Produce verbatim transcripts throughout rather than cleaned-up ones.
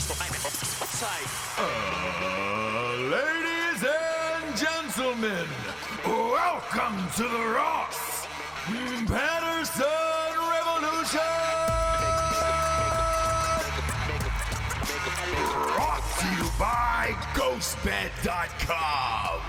Uh, ladies and gentlemen, welcome to the Ross Patterson Revolution! Brought to you by Ghost Bed dot com.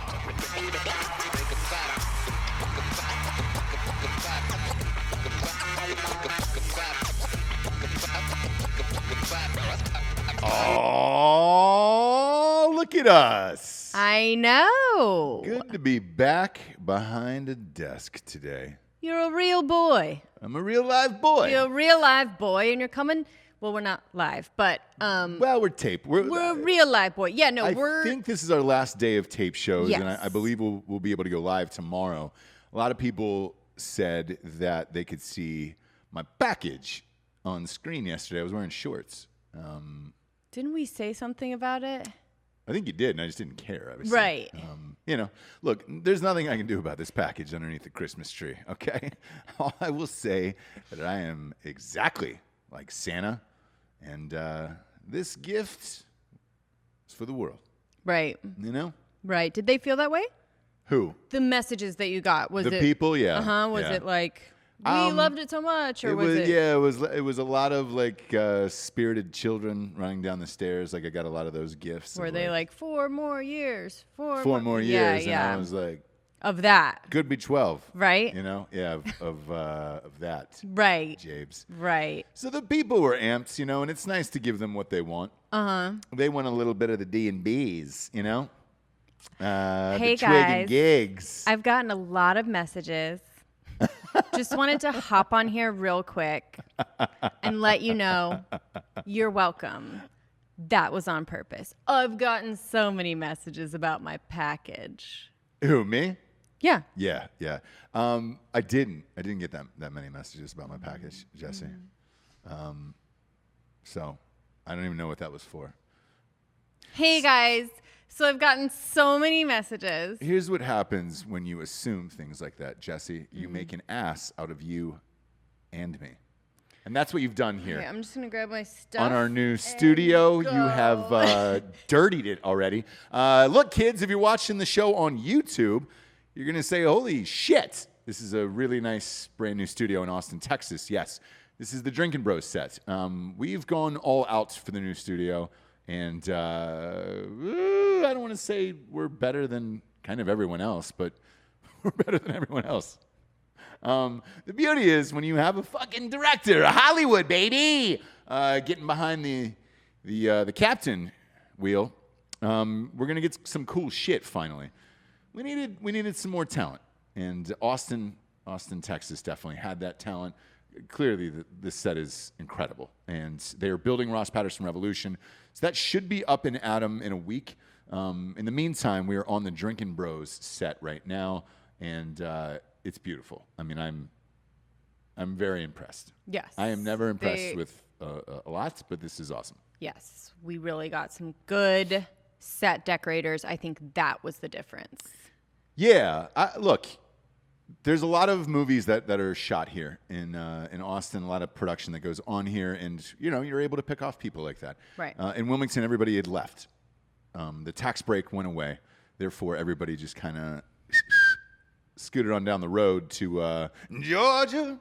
Oh, look at us. I know. Good to be back behind a desk today. You're a real boy. I'm a real live boy. You're a real live boy, and you're coming. Well, we're not live, but um, well, we're tape. We're, we're a real live boy. Yeah, no, I we're. I think this is our last day of tape shows, Yes. and I, I believe we'll, we'll be able to go live tomorrow. A lot of people said that they could see my package on the screen yesterday. I was wearing shorts. Um, Didn't we say something about it? I think you did, and I just didn't care, obviously. Right. Um, you know, look, there's nothing I can do about this package underneath the Christmas tree, okay? All I will say that I am exactly like Santa, and uh, this gift is for the world. Right. You know? Right. Did they feel that way? Who? The messages that you got. Was the it. people, yeah. Uh huh. Was yeah. it like, we Um, loved it so much? Or It was, was, it. yeah, it was. It was a lot of like uh, spirited children running down the stairs. Like I got a lot of those gifts. Were of, they like, four more years? Four, four more years? Yeah, yeah. And I was like, of that. could be twelve. Right. You know, yeah, of of, uh, of that. Right. Jabes. Right. So the people were amped, you know, and it's nice to give them what they want. Uh huh. They want a little bit of the D and B's, you know. Uh, Hey, the twig and guys. gigs. I've gotten a lot of messages. Just wanted to hop on here real quick and let you know you're welcome. That was on purpose. I've gotten so many messages about my package. Who, me? Yeah. Yeah, yeah. Um, I didn't. I didn't get that that many messages about my package, Jesse. Um, so I don't even know what that was for. Hey, guys. So I've gotten so many messages. Here's what happens when you assume things like that, Jesse. You Mm-hmm. make an ass out of you and me. And that's what you've done here. Okay, I'm just going to grab my stuff. On our new studio, you go. have uh, dirtied it already. Uh, look, kids, if you're watching the show on YouTube, you're going to say, holy shit. This is a really nice brand new studio in Austin, Texas. Yes, this is the Drinkin' Bros set. Um, we've gone all out for the new studio. And uh, I don't want to say we're better than kind of everyone else, but we're better than everyone else. Um, the beauty is when you have a fucking director, a Hollywood baby, uh, getting behind the the uh, the captain wheel, um, we're gonna get some cool shit finally. We needed we needed some more talent, and Austin Austin Texas definitely had that talent. Clearly, the, this set is incredible, and they are building Ross Patterson Revolution. So that should be up in Adam in a week. Um, in the meantime, we are on the Drinkin' Bros set right now, and uh, it's beautiful. I mean, I'm I'm very impressed. Yes. I am never impressed They- with uh, a lot, but this is awesome. Yes. We really got some good set decorators. I think that was the difference. Yeah, I, look, there's a lot of movies that, that are shot here in uh, in Austin. A lot of production that goes on here, and you know you're able to pick off people like that. Right. Uh, in Wilmington, everybody had left. Um, the tax break went away, therefore everybody just kind of scooted on down the road to uh, Georgia,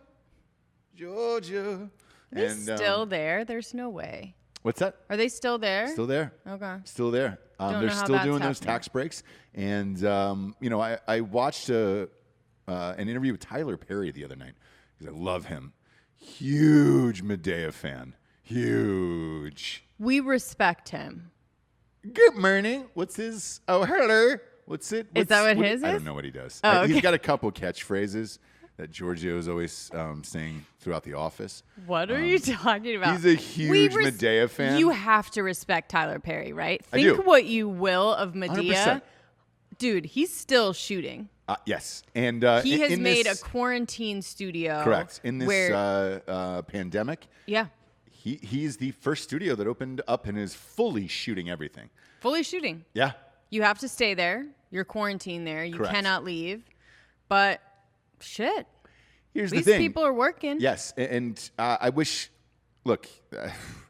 Georgia. Are they and, still um, there? There's no way. What's that? Are they still there? Still there. Okay. Still there. Um, Don't they're know how still that's doing those happening. tax breaks. And, um, you know, I, I watched a, uh, an interview with Tyler Perry the other night because I love him. Huge Medea fan. Huge. We respect him. Good morning. What's his? Oh, hello. What's it? What's, that what his I is? don't know what he does. Oh, Uh, He's okay. got a couple catchphrases that Giorgio is always um, saying throughout the office. What are you talking about? Um, he's a huge We Medea fan. You have to respect Tyler Perry, right? I Think do. what you will of one hundred Medea. percent. Dude, he's still shooting. Uh, yes. And uh, He in, has in made this, a quarantine studio. correct. In this where, uh, uh, pandemic, yeah, he he's the first studio that opened up and is fully shooting everything. fully shooting. Yeah. You have to stay there. You're quarantined there. You Correct. cannot leave. But shit, Here's these the thing. people are working. Yes, a- and uh, I wish. Look, uh,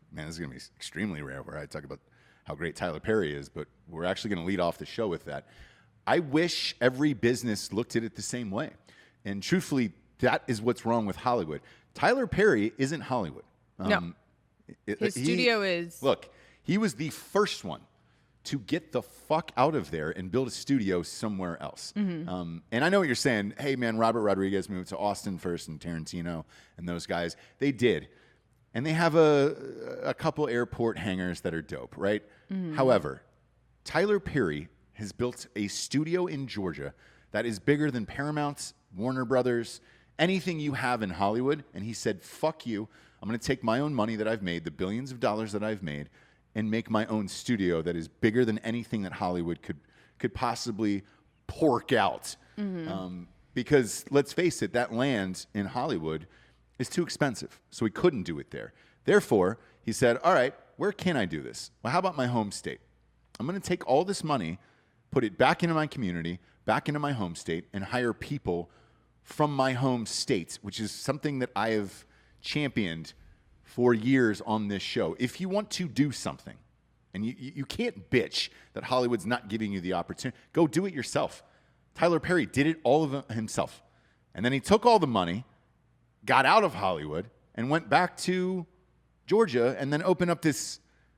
man, this is going to be extremely rare where I talk about how great Tyler Perry is, but we're actually going to lead off the show with that. I wish every business looked at it the same way. And truthfully, that is what's wrong with Hollywood. Tyler Perry isn't Hollywood. No. Um, it- His he- studio is. Look, he was the first one to get the fuck out of there and build a studio somewhere else. Mm-hmm. Um, and I know what you're saying. Hey, man, Robert Rodriguez moved to Austin first, and Tarantino and those guys. They did. And they have a, a couple airport hangars that are dope, right? Mm-hmm. However, Tyler Perry has built a studio in Georgia that is bigger than Paramount, Warner Brothers, anything you have in Hollywood. And he said, fuck you. I'm going to take my own money that I've made, the billions of dollars that I've made, and make my own studio that is bigger than anything that Hollywood could could possibly pork out. Mm-hmm. Um, because let's face it, that land in Hollywood is too expensive. So he couldn't do it there. Therefore, he said, all right, where can I do this? Well, how about my home state? I'm going to take all this money, put it back into my community, back into my home state, and hire people from my home state, which is something that I have championed for years on this show. If you want to do something, and you, you you can't bitch that Hollywood's not giving you the opportunity, go do it yourself. Tyler Perry did it all of it himself. And then he took all the money, got out of Hollywood, and went back to Georgia, and then opened up this,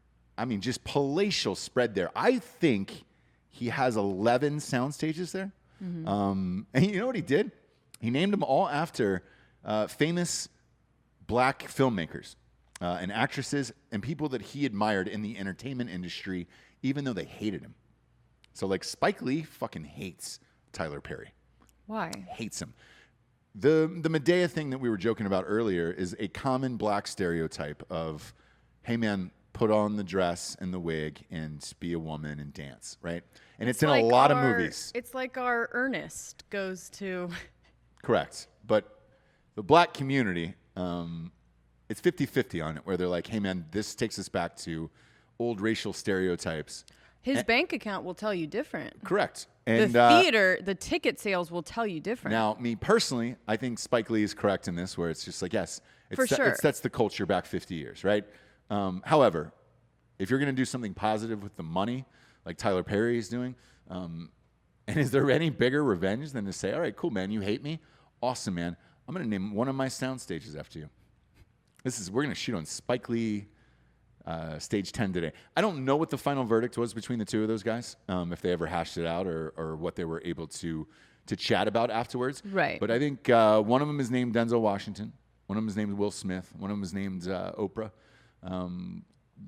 I mean, just palatial spread there. I think he has eleven sound stages there. Mm-hmm. Um, and you know what he did? He named them all after uh, famous black filmmakers uh, and actresses and people that he admired in the entertainment industry, even though they hated him. So, like, Spike Lee fucking hates Tyler Perry. Why? Hates him. The the Medea thing that we were joking about earlier is a common black stereotype of, hey man, put on the dress and the wig and be a woman and dance, right? And it's, in like a lot our- of movies. It's like our Ernest goes to. Correct. But the black community, um, it's fifty-fifty on it, where they're like, hey man, this takes us back to old racial stereotypes. His bank account will tell you different. Correct. And the uh, theater, the ticket sales will tell you different. now, me personally, I think Spike Lee is correct in this, where it's just like, yes, it's For se- sure. it sets the culture back fifty years, right? Um, however, if you're going to do something positive with the money, like Tyler Perry is doing, um, and is there any bigger revenge than to say, all right, cool, man, you hate me? Awesome, man. I'm going to name one of my sound stages after you. This is, we're going to shoot on Spike Lee uh, stage ten today. I don't know what the final verdict was between the two of those guys, um, if they ever hashed it out or, or what they were able to to chat about afterwards. Right. But I think uh, one of them is named Denzel Washington. One of them is named Will Smith. One of them is named uh, Oprah. Um,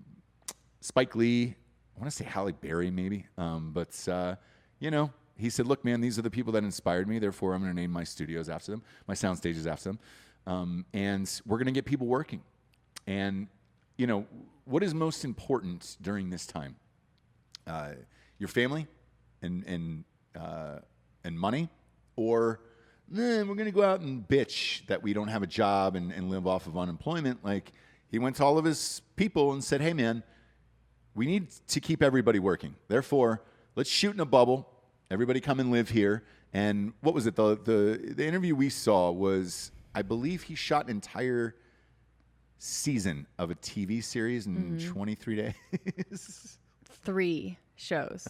Spike Lee, I want to say Halle Berry maybe. Um, but, uh, you know, he said, look, man, these are the people that inspired me. Therefore, I'm going to name my studios after them, my sound stages after them. Um, and we're going to get people working. And, you know, what is most important during this time? Uh, your family and and uh, and money, or eh, we're going to go out and bitch that we don't have a job and, and live off of unemployment. Like, he went to all of his people and said, hey, man, we need to keep everybody working. Therefore, let's shoot in a bubble. Everybody come and live here. And what was it? The the, the interview we saw was, I believe he shot an entire season of a T V series in Mm-hmm. twenty-three days. Three shows.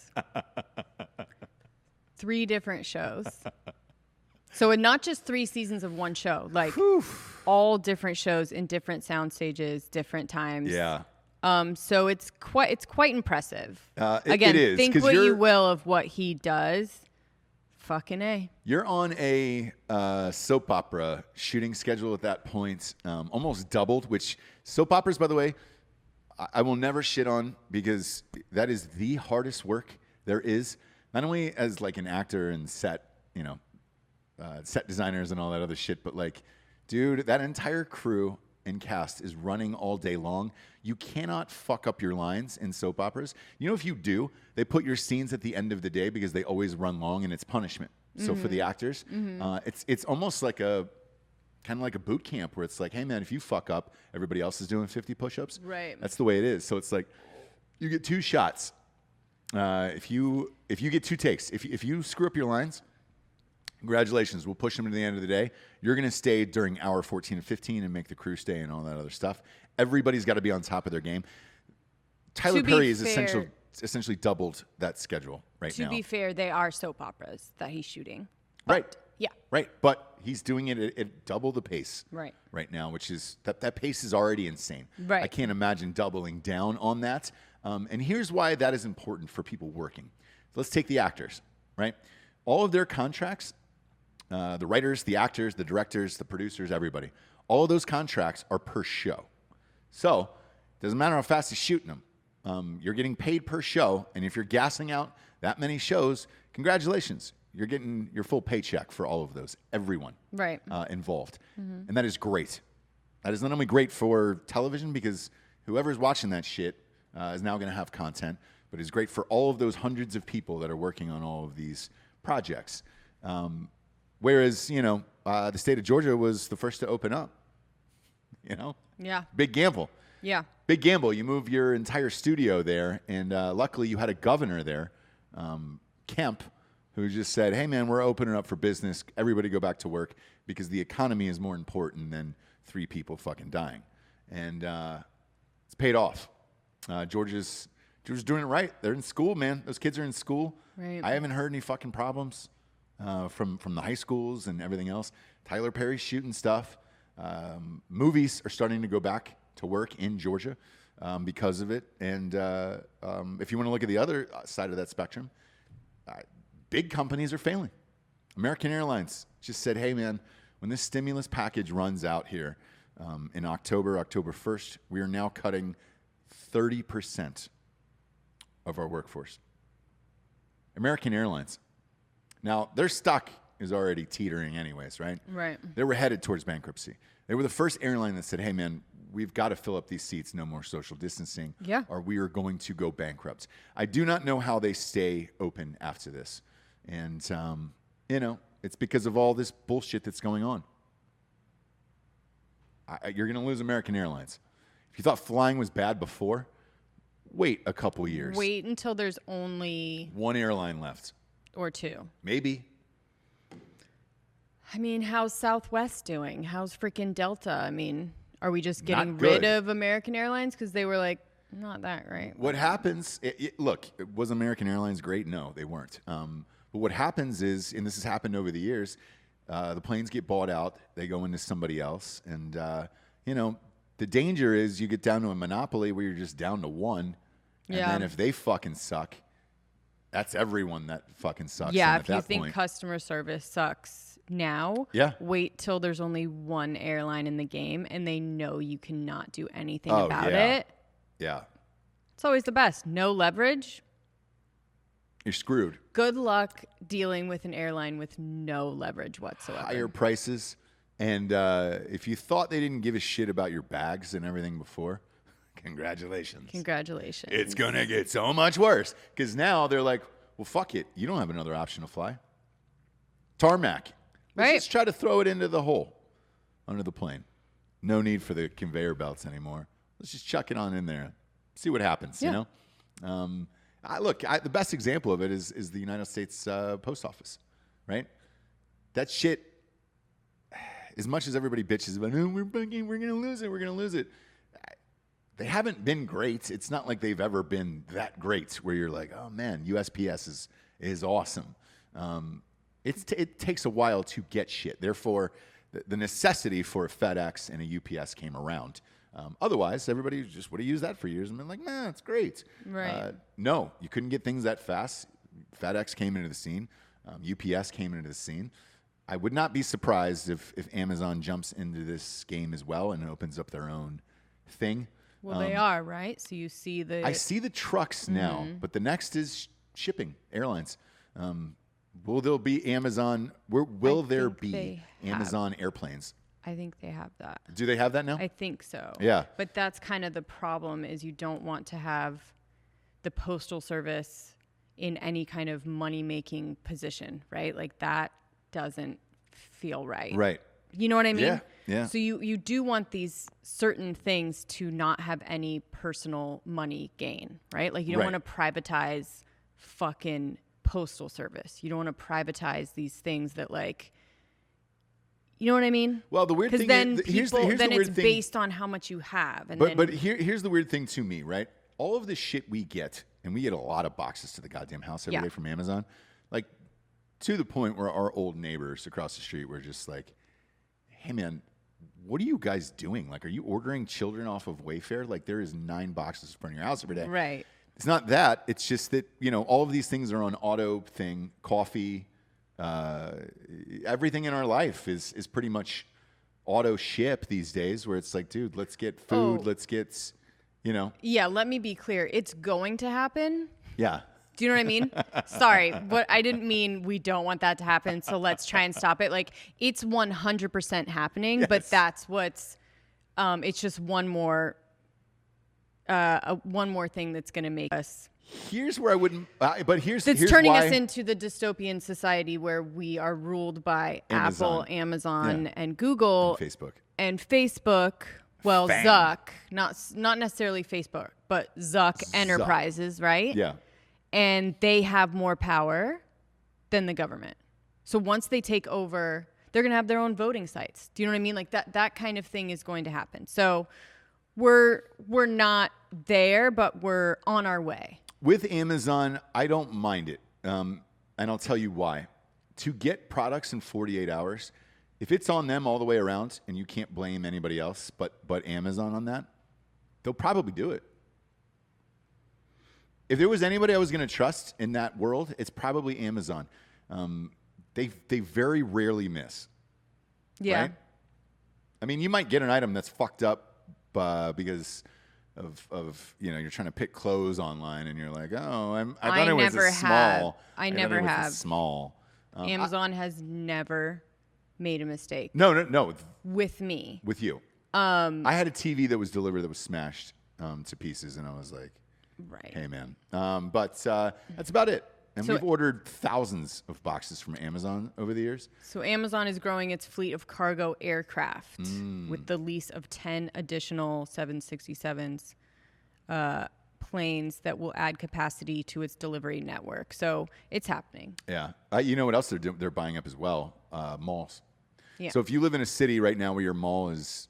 Three different shows. So it not just three seasons of one show, like all different shows in different sound stages, different times. Yeah. Um. So it's quite it's quite impressive. Uh, it- Again, it is, think 'cause what you you're- will of what he does. Fucking A. You're on a uh, soap opera shooting schedule at that point, um, almost doubled, which soap operas, by the way, I, I will never shit on, because that is the hardest work there is, not only as like an actor and set, you know, uh, set designers and all that other shit, but like, dude, that entire crew and cast is running all day long. You cannot fuck up your lines in soap operas. You know, if you do, they put your scenes at the end of the day because they always run long, and it's punishment. So for the actors, uh, it's it's almost like a kind of like a boot camp, where it's like, hey man, if you fuck up, everybody else is doing fifty push-ups. Right. That's the way it is. So it's like you get two shots. Uh, if you if you get two takes, if if you screw up your lines, Congratulations. We'll push them to the end of the day. You're going to stay during hour fourteen and fifteen and make the crew stay and all that other stuff. Everybody's got to be on top of their game. Tyler To be Perry is fair- essential, essentially doubled that schedule right To now. be fair, they are soap operas that he's shooting. Right. Yeah. Right. But he's doing it at, at double the pace Right. right now, which is that, that pace is already insane. Right. I can't imagine doubling down on that. Um, and here's why that is important for people working. Let's take the actors, right? All of their contracts, uh, the writers, the actors, the directors, the producers, everybody, all of those contracts are per show. So it doesn't matter how fast he's shooting them. Um, you're getting paid per show. And if you're gassing out that many shows, congratulations. You're getting your full paycheck for all of those, everyone Right. uh, involved. And that is great. That is not only great for television because whoever's watching that shit uh, is now going to have content, but it's great for all of those hundreds of people that are working on all of these projects. Um, whereas, you know, uh, the state of Georgia was the first to open up. You know? Yeah. Big gamble. Yeah. Big gamble. You move your entire studio there, and uh, luckily you had a governor there, um, Kemp, who just said, hey, man, we're opening up for business. Everybody go back to work because the economy is more important than three people fucking dying. And uh, it's paid off. Uh, Georgia's, Georgia's doing it right. They're in school, man. Those kids are in school. Right. I haven't heard any fucking problems uh, from, from the high schools and everything else. Tyler Perry's shooting stuff. Um, movies are starting to go back to work in Georgia um, because of it. And uh, um, if you want to look at the other side of that spectrum, uh, big companies are failing. American Airlines just said, hey, man, when this stimulus package runs out here um, in October, October first, we are now cutting thirty percent of our workforce. American Airlines. Now, their stock is already teetering anyways, right? Right. They were headed towards bankruptcy. They were the first airline that said, hey, man, we've got to fill up these seats, no more social distancing, Yeah. or we are going to go bankrupt. I do not know how they stay open after this. And, um, you know, it's because of all this bullshit that's going on. I, you're going to lose American Airlines. If you thought flying was bad before, wait a couple years. Wait until there's only One airline left. or two. Maybe. I mean, how's Southwest doing? How's freaking Delta? I mean, are we just getting Not rid good. of American Airlines because they were like, not that great? What happens, it, it, look, was American Airlines great? No, they weren't. Um, but what happens is, and this has happened over the years, uh, the planes get bought out, they go into somebody else. And, uh, you know, the danger is you get down to a monopoly where you're just down to one. And Yeah. then if they fucking suck, that's everyone that fucking sucks. Yeah, And if at you that think point, customer service sucks now, Yeah. wait till there's only one airline in the game and they know you cannot do anything Oh, about yeah. it. yeah, It's always the best. No leverage. you're screwed. Good luck dealing with an airline with no leverage whatsoever. Higher prices. And uh, if you thought they didn't give a shit about your bags and everything before, congratulations. Congratulations. It's going to get so much worse because now they're like, well, fuck it. You don't have another option to fly. Tarmac. Let's Right. just try to throw it into the hole under the plane. No need for the conveyor belts anymore. Let's just chuck it on in there. See what happens, Yeah. you know? Um, I, look, I, the best example of it is, is the United States uh, Post Office, right? That shit, as much as everybody bitches about, oh, we're fucking, we're going to lose it, we're going to lose it. They haven't been great. It's not like they've ever been that great where you're like, oh man, U S P S is is awesome. Um, it's t- it takes a while to get shit. Therefore, the, the necessity for a FedEx and a U P S came around. Um, otherwise, everybody just would have used that for years and been like, man, it's great. Right. Uh, no, you couldn't get things that fast. FedEx came into the scene. Um, U P S came into the scene. I would not be surprised if, if Amazon jumps into this game as well and opens up their own thing. Well, they are, right? So you see the. I see the trucks now, Mm-hmm. but the next is sh- shipping, airlines. Um, will there be Amazon? Where will I there think be they have. Amazon airplanes? I think they have that. Do they have that now? I think so. Yeah. But that's kind of the problem is you don't want to have the postal service in any kind of money-making position, right? Like that doesn't feel right. Right. You know what I mean? Yeah, yeah. So you, you do want these certain things to not have any personal money gain, right? Like you don't Right. want to privatize fucking postal service. You don't want to privatize these things that like, you know what I mean? Well, the weird Because thing then is, people, here's the, here's then the weird it's thing. based on how much you have. And But then, but here here's the weird thing to me, right? All of the shit we get, and we get a lot of boxes to the goddamn house every day Yeah. from Amazon, like to the point where our old neighbors across the street were just like, "Hey man, what are you guys doing? Like, are you ordering children off of Wayfair? Like, there is nine boxes in front of your house every day." right. It's not that. It's just that, you know, all of these things are on auto thing, coffee, uh, everything in our life is is pretty much auto ship these days, where it's like, dude, let's get food, Oh. let's get, you know, Yeah, let me be clear. It's going to happen. yeah. Do you know what I mean? Sorry, but I didn't mean we don't want that to happen. So let's try and stop it. Like it's one hundred percent happening, but Yes. that's what's. Um, it's just one more. Uh, a, one more thing that's going to make us. Here's where I wouldn't, uh, but here's That's here's turning why, us into the dystopian society where we are ruled by Amazon. Apple, Amazon, Yeah. and Google Facebook. and Facebook. Well, Fang. Zuck, not s- not necessarily Facebook, but Zuck Enterprises, right? Yeah. And they have more power than the government. So once they take over, they're going to have their own voting sites. Do you know what I mean? Like that that kind of thing is going to happen. So we're we're not there, but we're on our way. With Amazon, I don't mind it. Um, and I'll tell you why. To get products in forty-eight hours, if it's on them all the way around and you can't blame anybody else but, but Amazon on that, they'll probably do it. If there was anybody I was going to trust in that world, it's probably Amazon. Um, they, they very rarely miss. Yeah. Right? I mean, you might get an item that's fucked up uh, because of, of, you know, you're trying to pick clothes online and you're like, oh, I'm, I thought I it was never a have. small. I thought never it was a have. small. Um, Amazon has never made a mistake no, no, no, with me. with you. Um, I had a T V that was delivered that was smashed um, to pieces, and I was like, Right. hey, man. Um, but uh, that's about it. And So- we've ordered thousands of boxes from Amazon over the years. So Amazon is growing its fleet of cargo aircraft Mm. with the lease of ten additional seven sixty-sevens uh, planes that will add capacity to its delivery network. So it's happening. Yeah. Uh, you know what else they're doing? They're buying up as well? Uh, malls. Yeah. So if you live in a city right now where your mall is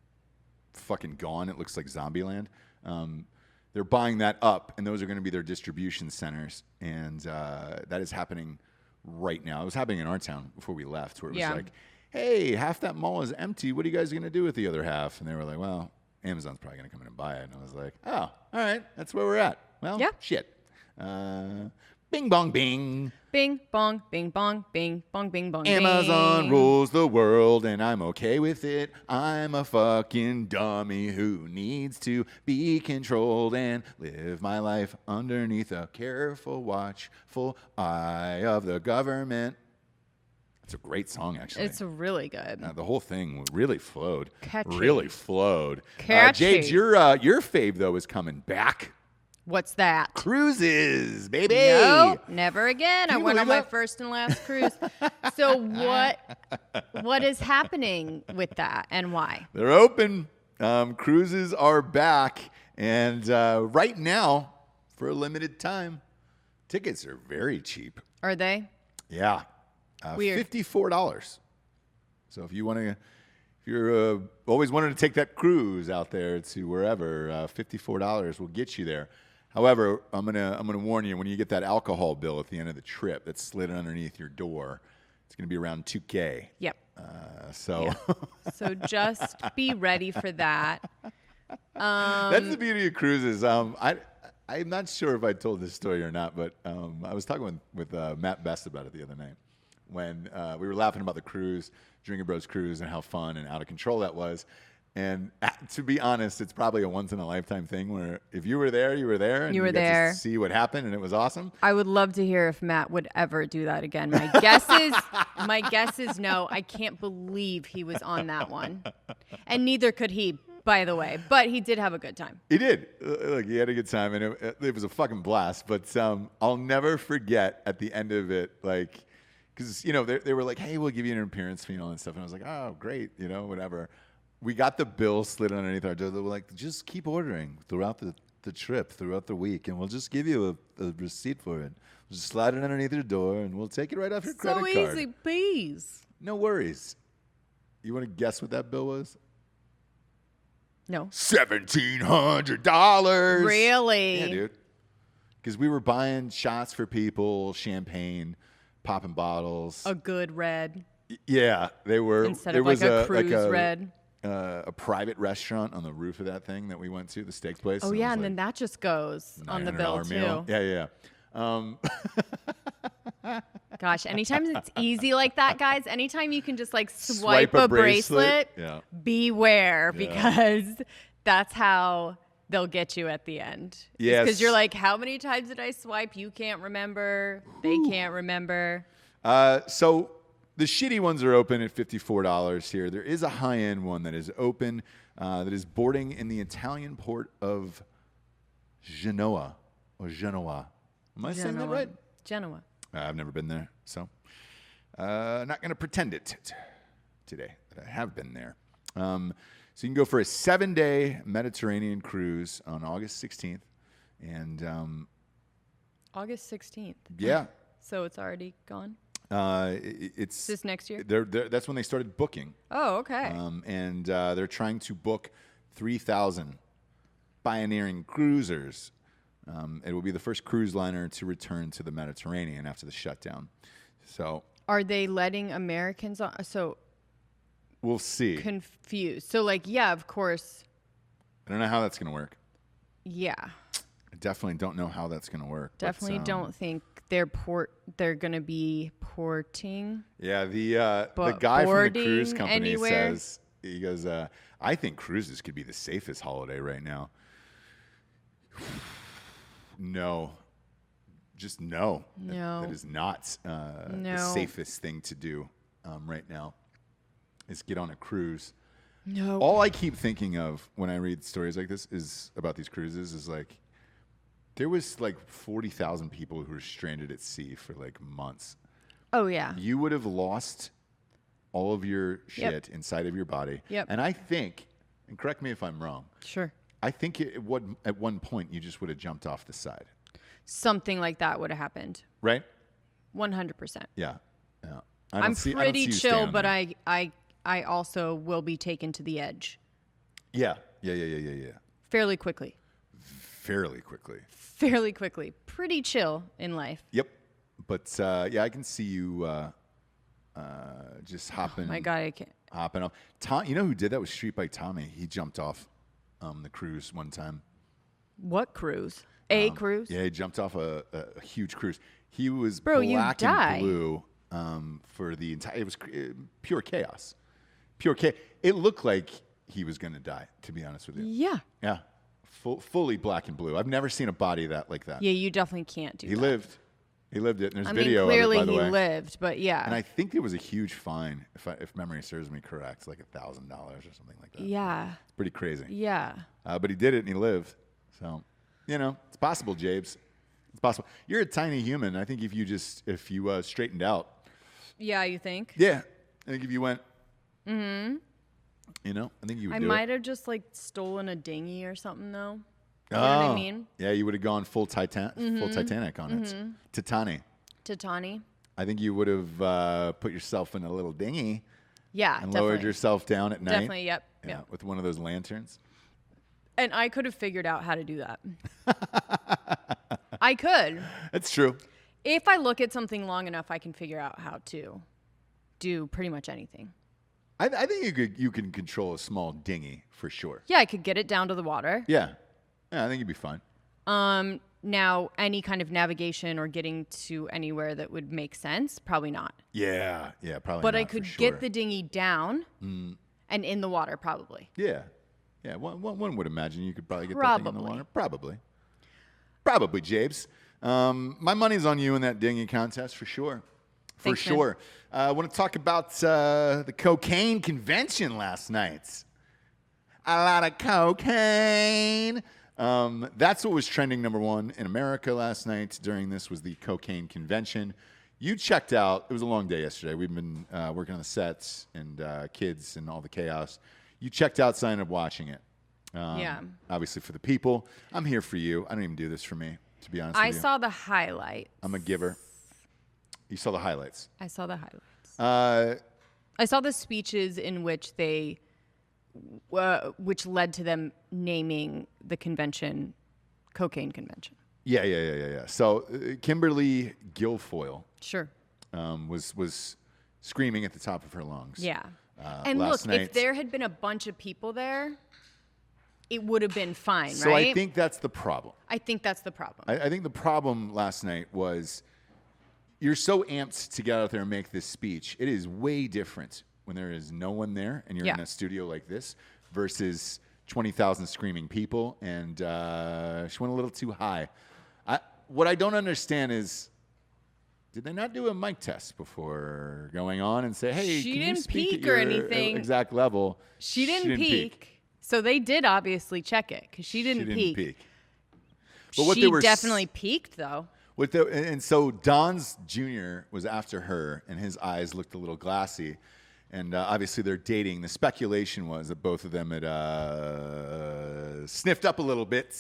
fucking gone, it looks like Zombieland. Um, they're buying that up, and those are going to be their distribution centers. And uh, that is happening right now. It was happening in our town before we left, where it was Yeah. like, hey, half that mall is empty. What are you guys going to do with the other half? And they were like, well, Amazon's probably going to come in and buy it. And I was like, oh, all right. That's where we're at. Well, Yeah. shit. Uh, bing, bong, bing. Bing, bong, bing, bong, bing, bong, bing, bong, Amazon bing. rules the world, and I'm okay with it. I'm a fucking dummy who needs to be controlled and live my life underneath a careful, watchful eye of the government. It's a great song, actually. It's really good. Uh, the whole thing really flowed. Catchy. Really flowed. Uh, Catchy. Jade, your uh, your fave though is coming back. What's that? Cruises, baby. No, never again. Can I you went on believe my that? first and last cruise. So what what is happening with that and why? They're open. Um, cruises are back. And uh, right now, for a limited time, tickets are very cheap. Are they? Yeah. Uh, Weird. fifty-four dollars. So if you want to, if you're uh, always wanted to take that cruise out there to wherever, uh, fifty-four dollars will get you there. However, I'm gonna I'm gonna warn you, when you get that alcohol bill at the end of the trip that's slid underneath your door, it's gonna be around two K. Yep. Uh, so So just be ready for that. that's the beauty of cruises. Um, I I'm not sure if I told this story or not, but um, I was talking with with uh, Matt Best about it the other night when uh, we were laughing about the cruise, Drinking Bros cruise, and how fun and out of control that was. And uh, to be honest, it's probably a once in a lifetime thing where if you were there, you were there, and You were got to there. see what happened, and it was awesome. I would love to hear if Matt would ever do that again. My guess is my guess is no. I can't believe he was on that one. And neither could he, by the way. But he did have a good time. He did. Uh, Look, he had a good time, and it, it was a fucking blast. But um, I'll never forget at the end of it, like, because, you know, they, they were like, hey, we'll give you an appearance fee and all that stuff. And I was like, oh, great, you know, whatever. We got the bill slid underneath our door. They were like, just keep ordering throughout the the trip throughout the week, and we'll just give you a, a receipt for it. We'll just slide it underneath your door, and we'll take it right off your So credit card. easy, please. No worries. You want to guess what that bill was? No. seventeen hundred dollars. Really? Yeah, dude. Because we were buying shots for people, champagne, popping bottles. A good red Y- yeah, they were. instead there of like was a cruise like a, red. Uh, a private restaurant on the roof of that thing that we went to, the steak place. Oh it yeah, was and like then that just goes on the bill $nine hundred too. meal. Yeah, yeah. Um, Gosh, anytime it's easy like that, guys, anytime you can just like Swipe swipe, a a bracelet, bracelet. Yeah. beware Yeah. because that's how they'll get you at the end. Yes. Because you're like, how many times did I swipe? You can't remember. They can't remember. Uh, so the shitty ones are open at fifty-four dollars here. There is a high-end one that is open uh, that is boarding in the Italian port of Genoa or Genoa. Am I saying that Genoa. right? Genoa. Uh, I've never been there, so uh, not going to pretend it t- today that I have been there. Um, so you can go for a seven-day Mediterranean cruise on August sixteenth, and um, August sixteenth. yeah, So it's already gone? uh, it, it's Is this next year? They're, they're, that's when they started booking, Oh, okay. um, and uh, they're trying to book three thousand pioneering cruisers. Um, it will be the first cruise liner to return to the Mediterranean after the shutdown. So Are they letting Americans on? So we'll see. confused. So like, yeah, of course. I don't know how that's going to work. Yeah. I definitely don't know how that's going to work. but, Definitely um, don't think they're port. They're gonna be porting. Yeah, the uh, the But guy from the cruise boarding company anywhere? says, he goes, uh, I think cruises could be the safest holiday right now. No. Just no. That- No. that is not uh, the No. safest thing to do um, right now is get on a cruise. No. All I keep thinking of when I read stories like this is about these cruises is like there was like forty thousand people who were stranded at sea for like months. Oh yeah. You would have lost all of your shit Yep. inside of your body. Yep. And I think, and correct me if I'm wrong, Sure. I think it, it would, at one point you just would have jumped off the side, Something like that would have happened. right? One hundred percent. Yeah. Yeah. I don't I'm see, I don't pretty see you chill, staying but there. I I I also will be taken to the edge Yeah. Yeah. Yeah. Yeah. Yeah. Yeah. fairly quickly. Fairly quickly. Fairly quickly. Pretty chill in life. Yep. But uh, yeah, I can see you uh, uh, just hopping. Oh my God, I can't. Hopping off. Tom, you know who did that was Street Bike Tommy. He jumped off um, the cruise one time. What cruise? A Um, cruise? Yeah, he jumped off a, a, a huge cruise. He was Bro, you black die. and blue um, for the entire. It was cr- uh, pure chaos. Pure chaos. It looked like he was going to die. To be honest with you. Yeah. Yeah, Full, fully black and blue. I've never seen a body that like that. Yeah, you definitely can't do he that. lived. He lived it. And there's I mean, video clearly of it, by the he way. lived, but yeah. And I think there was a huge fine, if I, if memory serves me correct, like a thousand dollars or something like that. yeah. It's pretty crazy. Yeah. Uh, but he did it and he lived. So, you know, it's possible, Jabes. It's possible. You're a tiny human. I think if you just if you uh, straightened out, Yeah, you think? yeah. I think if you went, mm-hmm. you know, I think you would I do might it. have just like stolen a dinghy or something though. You Oh, know what I mean? yeah, you would have gone full Titan, full Titanic on it. Titani. Titani. I think you would have uh, put yourself in a little dinghy Yeah, and definitely. lowered yourself down at night. Definitely, yep. Yeah, yep. with one of those lanterns. And I could have figured out how to do that. I could. That's true. If I look at something long enough, I can figure out how to do pretty much anything. I, I think you could you can control a small dinghy for sure. Yeah, I could get it down to the water. Yeah, yeah, I think you'd be fine. Um, now, any kind of navigation or getting to anywhere that would make sense, probably not. Yeah, yeah, probably. But I not, for could sure. Mm. get the dinghy down and in the water, probably. Yeah, yeah. One, one, one would imagine you could probably get that thing in the Probably. water. Probably, probably, Jabes. Um, my money's on you in that dinghy contest for sure. For Thanks, man. sure. Uh, I want to talk about uh, the cocaine convention last night. A lot of cocaine. Um, that's what was trending number one in America last night during this was the cocaine convention. You checked out. It was a long day yesterday. We've been uh, working on the sets and uh, kids and all the chaos. You checked out, so I ended up watching it. Um, Yeah. Obviously for the people. I'm here for you. I don't even do this for me, to be honest I with you. saw the highlights. I'm a giver. You saw the highlights. I saw the highlights. Uh, I saw the speeches in which they, uh, which led to them naming the convention, cocaine convention. yeah, yeah, yeah, yeah, yeah. So uh, Kimberly Guilfoyle Sure. um, was was screaming at the top of her lungs. Yeah. Uh, and last look, night. if there had been a bunch of people there, it would have been fine, So right? I think that's the problem. I think that's the problem. I, I think the problem last night was you're so amped to get out there and make this speech. It is way different when there is no one there and you're Yeah. in a studio like this versus twenty thousand screaming people. And uh, she went a little too high. I, what I don't understand is, did they not do a mic test before going on and say, hey, She can you didn't speak peak at or your anything. exact level? She didn't, peak, so they did obviously check it because she didn't She didn't peak. peak. But what she they were s- definitely peaked though. What the, and so Don's Junior was after her, and his eyes looked a little glassy. And uh, obviously they're dating. The speculation was that both of them had uh, sniffed up a little bit,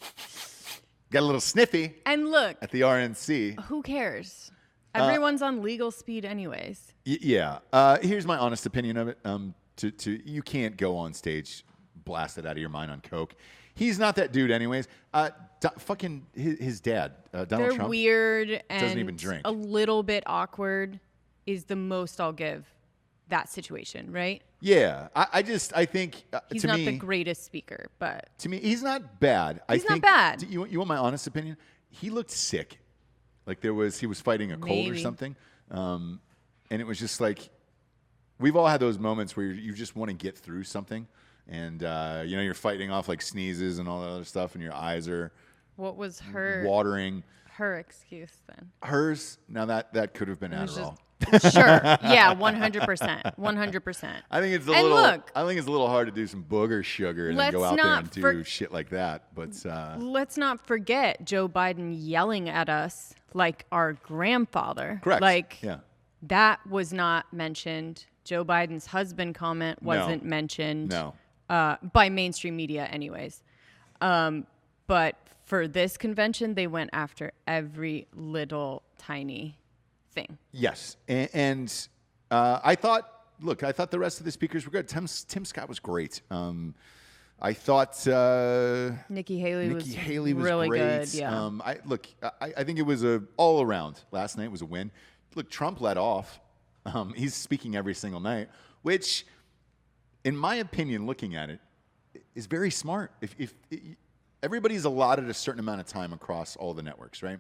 got a little sniffy And look, at the R N C. who cares? Uh, Everyone's on legal speed anyways. Y- yeah. Uh, here's my honest opinion of it. Um, to, to you can't go on stage blasted out of your mind on coke. He's not that dude, anyways. Uh, do, fucking his, his dad, uh, Donald They're Trump. weird and even drink. a little bit awkward is the most I'll give that situation, right? Yeah, I, I just I think uh, He's to not me, the greatest speaker, but to me he's not bad. I He's not think, bad. do You, you want my honest opinion? He looked sick, like there was he was fighting a cold or Maybe. something, um, and it was just like we've all had those moments where you you just want to get through something, and uh, you know you're fighting off like sneezes and all that other stuff, and your eyes are what was her watering. her excuse then? Hers now that that could have been was Adderall. just- Sure. Yeah, one hundred percent. one hundred percent. I think it's a And little. look- I think it's a little hard to do some booger sugar and then go Let's out there not and do for- shit like that. But uh, Let's not forget Joe Biden yelling at us like our grandfather. correct. Like yeah. that was not mentioned. Joe Biden's husband comment No. wasn't mentioned. No. Uh, by mainstream media, anyways. Um, but for this convention, they went after every little tiny thing. Yes, and, and uh, I thought, look, I thought the rest of the speakers were good. Tim, Tim Scott was great. Um, I thought uh, Nikki Haley was Nikki Haley was really great. good. Yeah. Um, I look, I, I think it was a all around. Last night was a win. Look, Trump led off. Um, he's speaking every single night, which, in my opinion, looking at it, is very smart. If, if, if everybody's allotted a certain amount of time across all the networks, right?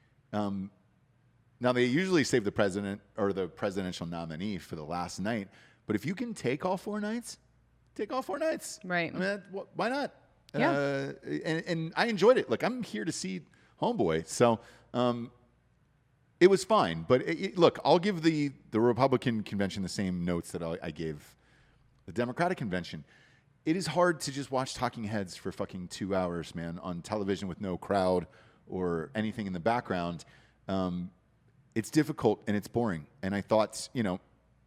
Um, Now, they usually save the president or the presidential nominee for the last night. But if you can take all four nights, take all four nights. Right. I mean, that, wh- why not? Yeah. Uh, and, and I enjoyed it. Look, I'm here to see Homeboy. So um, it was fine. But it, it- look, I'll give the, the Republican convention the same notes that I, I gave the Democratic convention. It is hard to just watch talking heads for fucking two hours, man, on television with no crowd or anything in the background. Um, It's difficult and it's boring. And I thought, you know,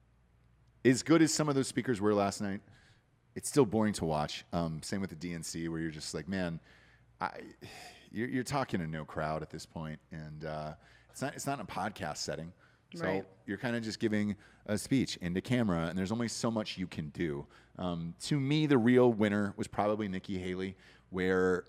as good as some of those speakers were last night, it's still boring to watch. Um, same with the D N C, where you're just like, man, I, you're, you're talking to no crowd at this point, and uh, it's not it's not in a podcast setting. So Right. you're kind of just giving a speech into camera, and there's only so much you can do. Um, to me, the real winner was probably Nikki Haley, where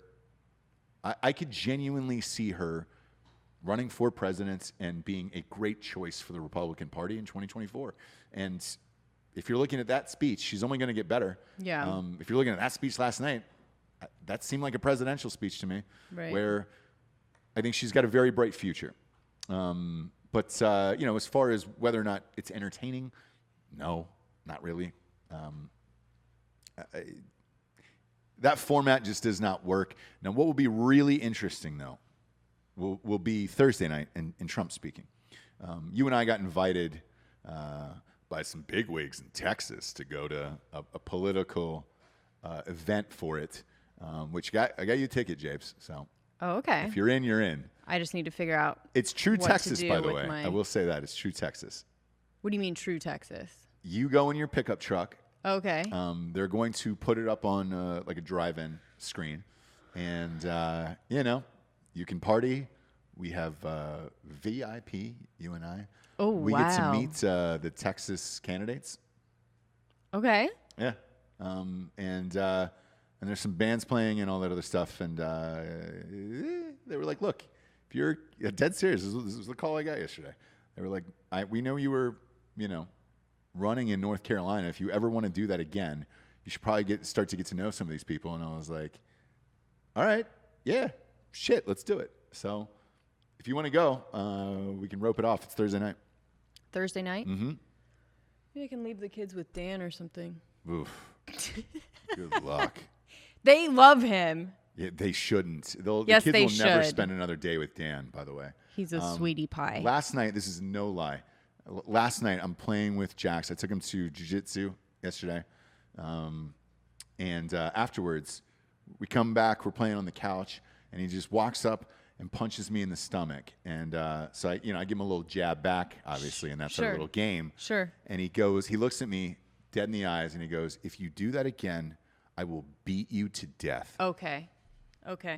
I, I could genuinely see her running for president and being a great choice for the Republican Party in twenty twenty-four. And if you're looking at that speech, she's only going to get better. Yeah. Um, if you're looking at that speech last night, uh, that seemed like a presidential speech to me, Right. where I think she's got a very bright future. Um, but, uh, you know, as far as whether or not it's entertaining, no, not really. Um, I, that format just does not work. Now, what will be really interesting, though, will, will be Thursday night in, in Trump speaking. Um, you and I got invited uh, by some bigwigs in Texas to go to a, a political uh, event for it, um, which got I got you a ticket, Japes. So Oh, okay. if you're in, you're in. I just need to figure out. It's True What to Texas, do by the with way. my- I will say that. It's True Texas. What do you mean, true Texas? You go in your pickup truck Okay. Um, they're going to put it up on uh, like a drive-in screen, and uh, you know, you can party. We have uh, V I P, you and I. Oh, we wow. get to meet uh, the Texas candidates. Okay. Yeah, um, and uh, and there's some bands playing and all that other stuff, and uh, they were like, "Look, if you're yeah, dead serious, this was, this was the call I got yesterday." They were like, I, "We know you were, you know." running in North Carolina. If you ever want to do that again, you should probably get start to get to know some of these people." And I was like, all right, yeah, shit, let's do it. So if you want to go, uh, we can rope it off. It's Thursday night. Thursday night? Mm-hmm. Maybe I can leave the kids with Dan or something. Oof. Good luck. They love him. Yeah, they shouldn't. They'll, Yes, the kids they will never should. spend another day with Dan, by the way. He's a Um, sweetie pie. Last night, this is no lie. L- Last night, I'm playing with Jax. I took him to jiu-jitsu yesterday. Um, and uh, afterwards, we come back. We're playing on the couch, and he just walks up and punches me in the stomach. And uh, so, I, you know, I give him a little jab back, obviously, and that's our Sure. little game. Sure. And he goes, he looks at me dead in the eyes, and he goes, "If you do that again, I will beat you to death." Okay. Okay.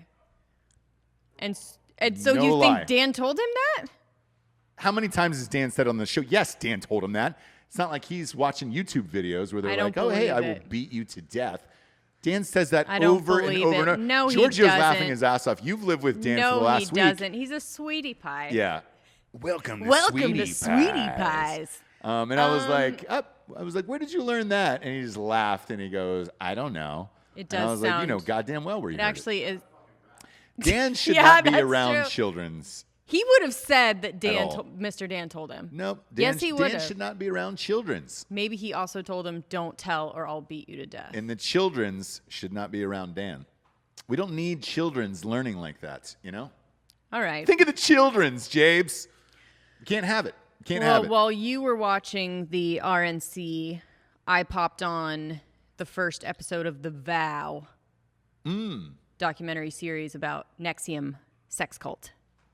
And, s- and so No you lie. think Dan told him that? How many times has Dan said on the show? Yes, Dan told him that. It's not like he's watching YouTube videos where they're I don't like, "Oh, hey, believe I will it. beat you to death." Dan says that I don't over and believe over it. and over. No, he Giorgio's laughing doesn't. his ass off. You've lived with Dan for the No, he last week. doesn't. He's a sweetie pie. Yeah. Welcome to Welcome Sweetie to Pies. Sweetie Pies. Um, and I was Um, like, up. I was like, "Where did you learn that?" And he just laughed and he goes, "I don't know." It And I does was like, "You sound- know, goddamn well where you It heard actually is. it." Dan should Yeah, not be that's around true. children's. He would have said that Dan, all. to, Mister Dan told him. Nope. Dan, Yes, he Dan would've. should not be around children's. Maybe he also told him, "Don't tell, or I'll beat you to death." And the children's should not be around Dan. We don't need children's learning like that, you know? All right. Think of the children's, Jabes. You can't have it. You can't well, have it. while you were watching the R N C, I popped on the first episode of The Vow Mm. documentary series about Nexium sex cult.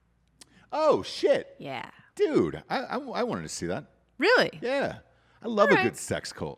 Oh, shit. Yeah. Dude, I, I, I wanted to see that. Really? Yeah. I love All a right. good sex cult.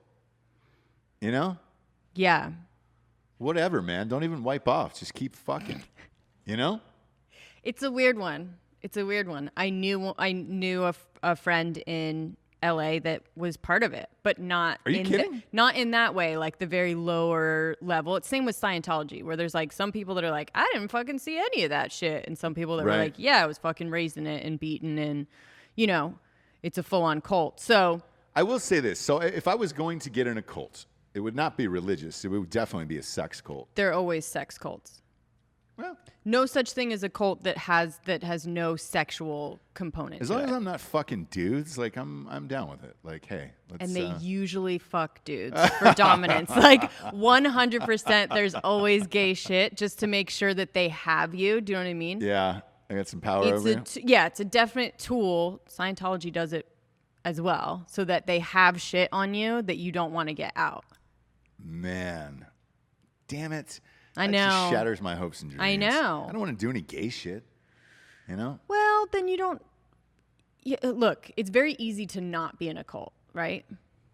You know? Yeah. Whatever, man. Don't even wipe off. Just keep fucking. You know? It's a weird one. It's a weird one. I knew I knew a, f- a friend in L A that was part of it, but not. Are you in kidding? The, not in that way, like the very lower level. It's same with Scientology, where there's like some people that are like, I didn't fucking see any of that shit, and some people that Right. were like, yeah, I was fucking raised in it and beaten, and you know, it's a full on cult. So I will say this. So if I was going to get in a cult, it would not be religious. It would definitely be a sex cult. they're always sex cults. Well, No such thing as a cult that has that has no sexual component. as to long it. as I'm not fucking dudes, like I'm I'm down with it. Like, hey, let's And they uh, usually fuck dudes for dominance. Like one hundred percent there's always gay shit just to make sure that they have you. Do you know what I mean? yeah, I got some power It's over a you. t- yeah, it's a definite tool. Scientology does it as well so that they have shit on you that you don't want to get out. Man, damn it. I That know. just shatters my hopes and dreams. I know. I don't want to do any gay shit. You know? Well, then you don't yeah, look, it's very easy to not be in a cult, right?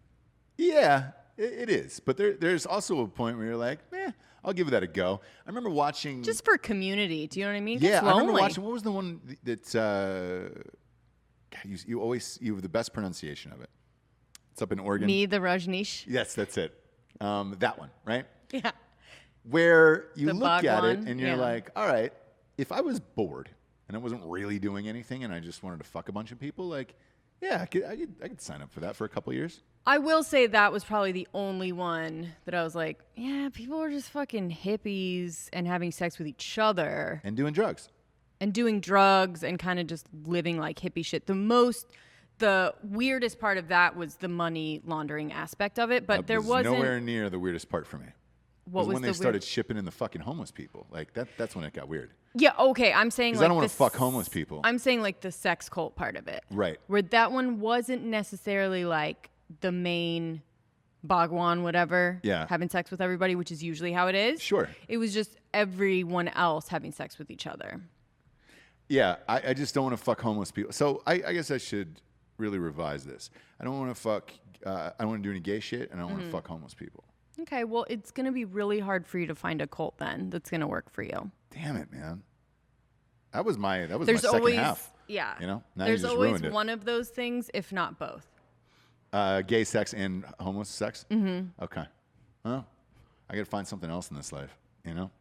Yeah, it, it is. But there, there's also a point where you're like, eh, I'll give that a go. I remember watching. Just for community. Do you know what I mean? It yeah, gets I remember lonely. watching. What was the one that uh, God, you, you always you have the best pronunciation of it? It's up in Oregon. Me, the Rajneesh. Yes, that's it. Um, that one, right? Yeah. Where you The look at it Bhagwan, and you're yeah. like, all right, if I was bored and I wasn't really doing anything and I just wanted to fuck a bunch of people, like, yeah, I could, I could, I could sign up for that for a couple of years. I will say that was probably the only one that I was like, yeah, people are just fucking hippies and having sex with each other And doing drugs. and doing drugs and kind of just living like hippie shit. The most, the weirdest part of that was the money laundering aspect of it, but That there was wasn't. nowhere near the weirdest part for me. What was was when the they started weird- shipping in the fucking homeless people. Like that that's when it got weird. Yeah, okay. I'm saying 'Cause like I don't wanna the fuck s- homeless people. I'm saying like the sex cult part of it. Right. Where that one wasn't necessarily like the main Bhagwan, whatever. Yeah. Having sex with everybody, which is usually how it is. Sure. It was just everyone else having sex with each other. Yeah, I, I just don't want to fuck homeless people. So I, I guess I should really revise this. I don't want to fuck. Uh, I don't want to do any gay shit, and I don't Mm-hmm. want to fuck homeless people. Okay, well, it's going to be really hard for you to find a cult then that's going to work for you. Damn it, man. That was my that was There's my second always, half. yeah. You know, now There's you just always ruined it. one of those things, if not both. Uh, gay sex and homeless sex. Mm-hmm. Okay. Well, I got to find something else in this life. You know.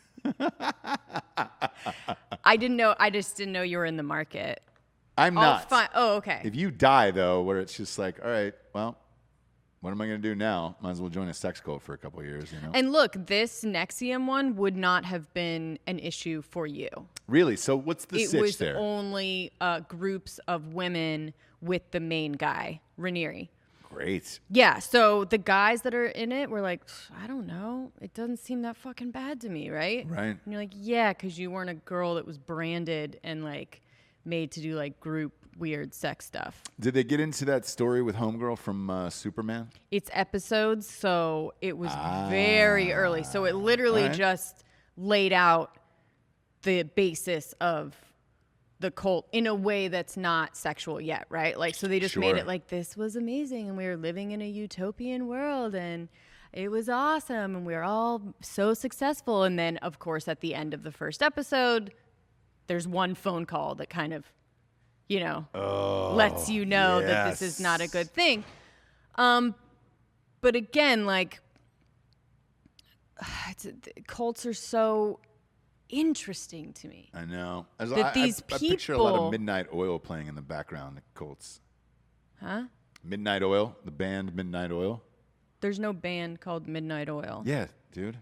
I didn't know. I just didn't know you were in the market. I'm Oh, not. fine. Oh, okay. If you die though, where it's just like, all right, well, what am I gonna do now? Might as well join a sex cult for a couple of years. You know. And look, this Nexium one would not have been an issue for you. Really? So what's the It sitch was there? only uh, groups of women with the main guy, Raniere. Great. Yeah, so the guys that are in it were like, I don't know. It doesn't seem that fucking bad to me, right? Right. And you're like, yeah, because you weren't a girl that was branded and like made to do like group weird sex stuff. Did they get into that story with Homegirl from uh, Superman? It's episodes, so it was very early. So it literally Alright. just laid out the basis of the cult in a way that's not sexual yet, right? Like, so they just made Sure. it like this was amazing and we were living in a utopian world and it was awesome and we were all so successful. And then, of course, at the end of the first episode, there's one phone call that kind of, you know, Oh, lets you know that this is not a yes. good thing. Um, but again, like, it's, cults are so interesting to me. I know. As That I, I- these I, picture a lot people- of Midnight Oil playing in the background. The Colts. Huh? Midnight Oil, the band Midnight Oil. There's no band called Midnight Oil. Yeah, dude.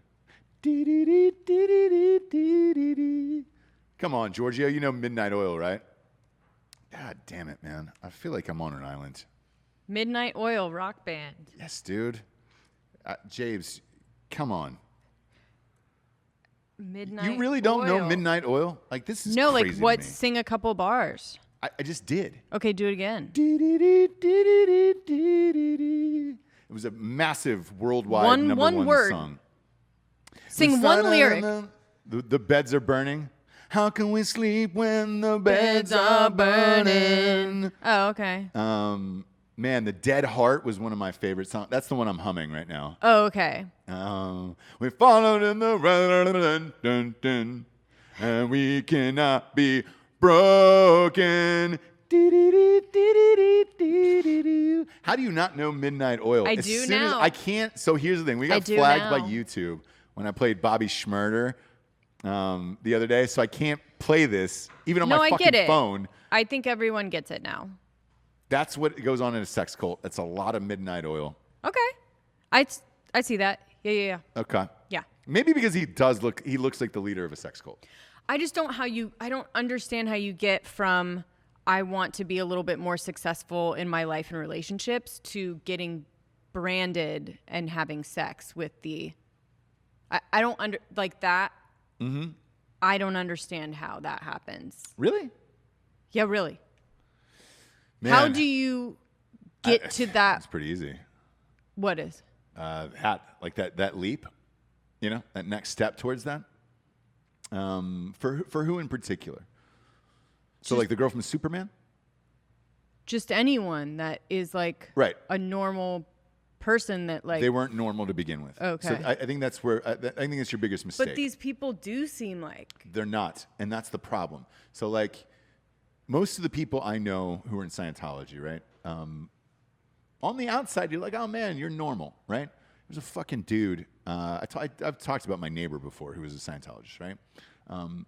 Come on, Giorgio. You know Midnight Oil, right? God damn it, man. I feel like I'm on an island. Midnight Oil rock band. Yes, dude. Uh, James, come on. Midnight You really don't know Oil. Midnight Oil? Like, this is No, crazy like to what? me. Sing a couple bars. I, I just did. Okay, do it again. It was a massive worldwide One- number one one word. song. Sing The one sun lyric. and The, the, the beds are burning. How can we sleep when the beds are burning? Oh, okay. Um, man, The Dead Heart was one of my favorite songs. That's the one I'm humming right now. Oh, okay. Um, we followed in the dun, dun, dun, and we cannot be broken. How do you not know Midnight Oil? I As do soon as- now. I can't. So here's the thing: we I got do flagged by now. YouTube when I played Bobby Schmurder um, the other day, so I can't play this even on No, my I fucking get it. phone. I think everyone gets it now. That's what goes on in a sex cult. That's a lot of Midnight Oil. Okay. I, I see that. Yeah, yeah, yeah. Okay. Yeah. Maybe because he does look, he looks like the leader of a sex cult. I just don't how you I don't understand how you get from I want to be a little bit more successful in my life and relationships to getting branded and having sex with the I, I don't under like that. Mm-hmm. I don't understand how that happens. Really? Yeah, really. Man, How do you get I- to that? It's pretty easy. What is? Uh, that like that that leap, you know, that next step towards that. Um, for for who in particular? So like the girl from Superman, Just anyone that is like right? a normal person that like They weren't normal to begin with. Okay. So I, I think that's where I, I think it's your biggest mistake. But these people do seem like They're not, and that's the problem. So like most of the people I know who are in Scientology, right? Um, on the outside, you're like, oh man, you're normal, right? There's a fucking dude. Uh, I t- I, I've talked about my neighbor before, who was a Scientologist, right? Um,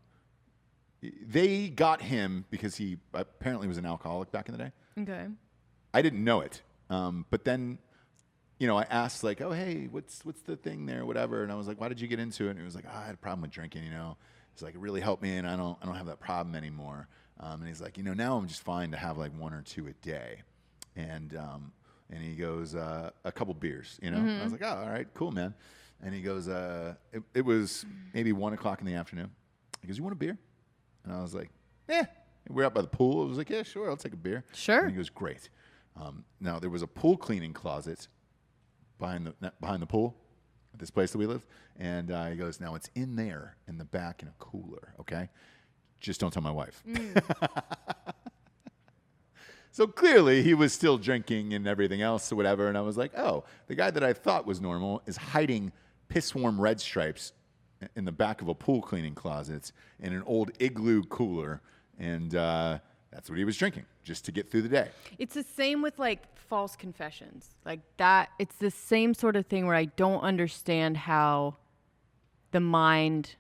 they got him because he apparently was an alcoholic back in the day. okay. I didn't know it, um, but then, you know, I asked like, oh hey, what's what's the thing there, whatever, and I was like, why did you get into it? And he was like, oh, I had a problem with drinking, you know. He's like, it really helped me, and I don't I don't have that problem anymore. Um, and he's like, you know, now I'm just fine to have like one or two a day, and um, and he goes, uh, a couple beers, you know. And I was like, oh, all right, cool, man. And he goes, uh, it, it was maybe one o'clock in the afternoon. He goes, you want a beer? And I was like, yeah. We're out by the pool. I was like, yeah, sure, I'll take a beer. Sure. And he goes, great. Um, now there was a pool cleaning closet behind the behind the pool at this place that we lived, and uh, he goes, now it's in there in the back in a cooler. Okay, just don't tell my wife. So clearly he was still drinking and everything else or whatever. And I was like, oh, the guy that I thought was normal is hiding piss warm red stripes in the back of a pool cleaning closet in an old igloo cooler. And uh, that's what he was drinking just to get through the day. It's the same with like false confessions. Like that, it's the same sort of thing where I don't understand how the mind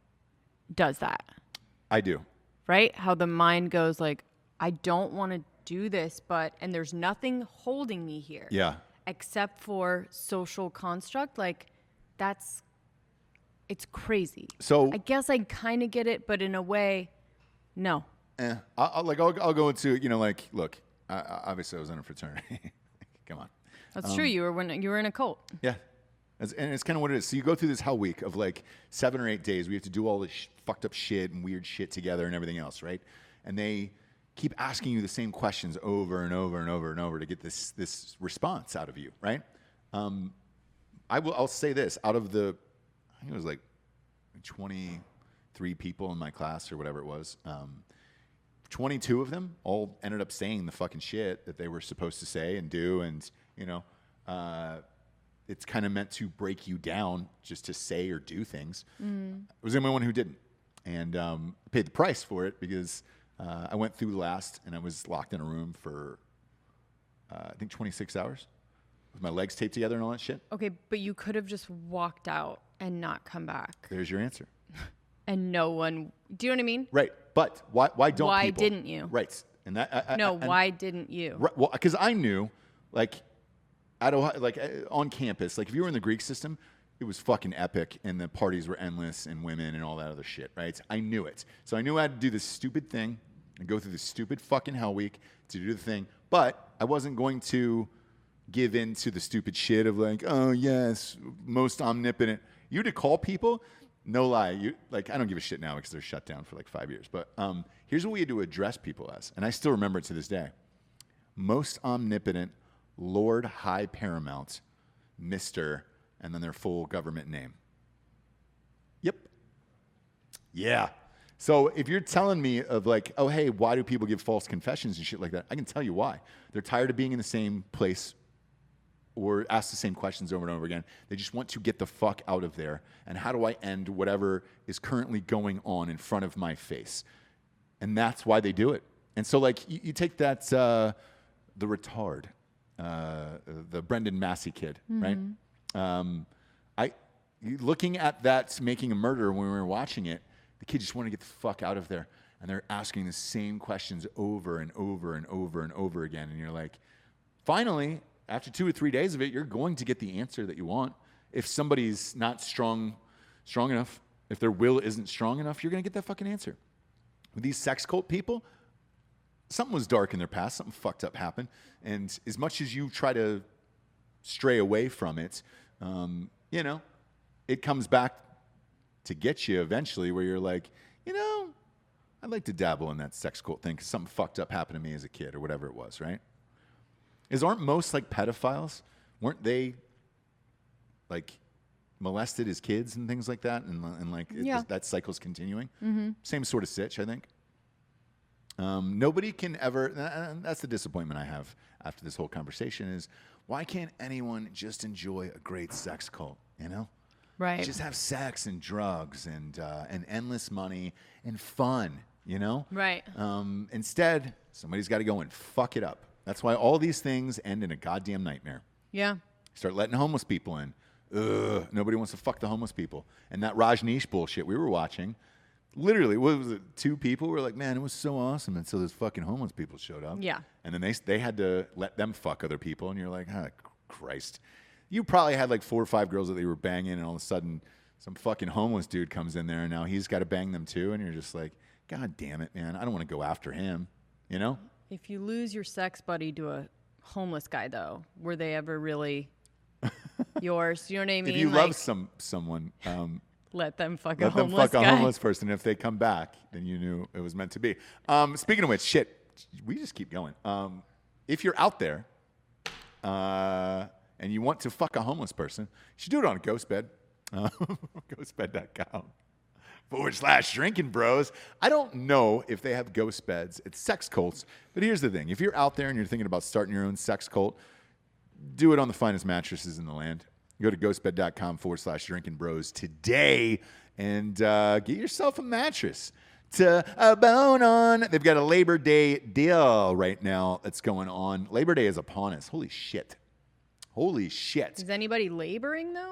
does that. I do. Right? How the mind goes like, I don't want to do this, but, and there's nothing holding me here. Yeah. Except for social construct. Like, that's, it's crazy. So I guess I kind of get it, but in a way, no. Eh, I'll, I'll, like, I'll, I'll go into, you know, like, look, I, I, obviously I was in a fraternity. Come on. That's um, true. You were when you were in a cult. Yeah. It's, and it's kind of what it is. So you go through this hell week of like seven or eight days. We have to do all this sh- fucked up shit and weird shit together and everything else, right? And they keep asking you the same questions over and over and over and over to get this this response out of you, right? Um, I will. I'll say this: out of the, I think it was like twenty-three people in my class or whatever it was. Um, twenty-two of them all ended up saying the fucking shit that they were supposed to say and do, and you know. Uh, It's kind of meant to break you down just to say or do things. Mm. I was the only one who didn't. And um, paid the price for it because uh, I went through last and I was locked in a room for, uh, I think, twenty-six hours with my legs taped together and all that shit. Okay, but you could have just walked out and not come back. There's your answer. And no one, do you know what I mean? Right. But why, why don't why people? Why didn't you? Right. And that, I, no, I, why didn't you? Right, well, because I knew, like, At Ohio, like uh, on campus, like if you were in the Greek system, it was fucking epic, and the parties were endless, and women and all that other shit, right? I knew it, so I knew I had to do this stupid thing and go through this stupid fucking hell week to do the thing. But I wasn't going to give in to the stupid shit of like, oh yes, most omnipotent. You to call people, no lie, you like I don't give a shit now because they're shut down for like five years. But um, here's what we had to address people as, and I still remember it to this day: most omnipotent. Lord High Paramount, Mister, and then their full government name. Yep. Yeah. So if you're telling me of like, oh, hey, why do people give false confessions and shit like that? I can tell you why. They're tired of being in the same place or ask the same questions over and over again. They just want to get the fuck out of there. And how do I end whatever is currently going on in front of my face? And that's why they do it. And so like you, you take that, uh, the retard. Uh, the Brendan Massey kid, mm-hmm. right? Um, I looking at that making a murder when we were watching it, the kid just wanted to get the fuck out of there, and they're asking the same questions over and over and over and over again, and you're like, finally, after two or three days of it, you're going to get the answer that you want. If somebody's not strong, strong enough, if their will isn't strong enough, you're gonna get that fucking answer. With these sex cult people. Something was dark in their past. Something fucked up happened. And as much as you try to stray away from it, um, you know, it comes back to get you eventually where you're like, you know, I'd like to dabble in that sex cult thing because something fucked up happened to me as a kid or whatever it was, right? Is aren't most like pedophiles? Weren't they like molested as kids and things like that? And, and like yeah. it, that cycle's continuing? Mm-hmm. Same sort of sitch, I think. Um, nobody can ever, and that's the disappointment I have after this whole conversation is, why can't anyone just enjoy a great sex cult, you know? Right. Just have sex and drugs and uh, and endless money and fun, you know? Right. Um, instead, somebody's got to go and fuck it up. That's why all these things end in a goddamn nightmare. Yeah. Start letting homeless people in. Ugh, nobody wants to fuck the homeless people. And that Rajneesh bullshit we were watching, literally, what was it? Two people were like, man, it was so awesome until those fucking homeless people showed up. Yeah. And then they they had to let them fuck other people. And you're like, ah, Christ. You probably had like four or five girls that they were banging, and all of a sudden some fucking homeless dude comes in there, and now he's got to bang them too. And you're just like, God damn it, man. I don't want to go after him, you know? If you lose your sex buddy to a homeless guy, though, were they ever really yours? You know what I mean? If you like, love some someone... Um, Let them fuck Let a them homeless fuck guy. a homeless person. If they come back, then you knew it was meant to be. Um, speaking of which, shit, we just keep going. Um, if you're out there uh, and you want to fuck a homeless person, you should do it on a ghost bed. Uh, ghostbed dot com. forward slash drinking bros. I don't know if they have ghost beds. It's sex cults. But here's the thing. If you're out there and you're thinking about starting your own sex cult, do it on the finest mattresses in the land. Go to ghostbed.com forward slash drinking bros today and uh, get yourself a mattress to a bone on. They've got a Labor Day deal right now that's going on. Labor Day is upon us. Holy shit. Holy shit. Is anybody laboring, though?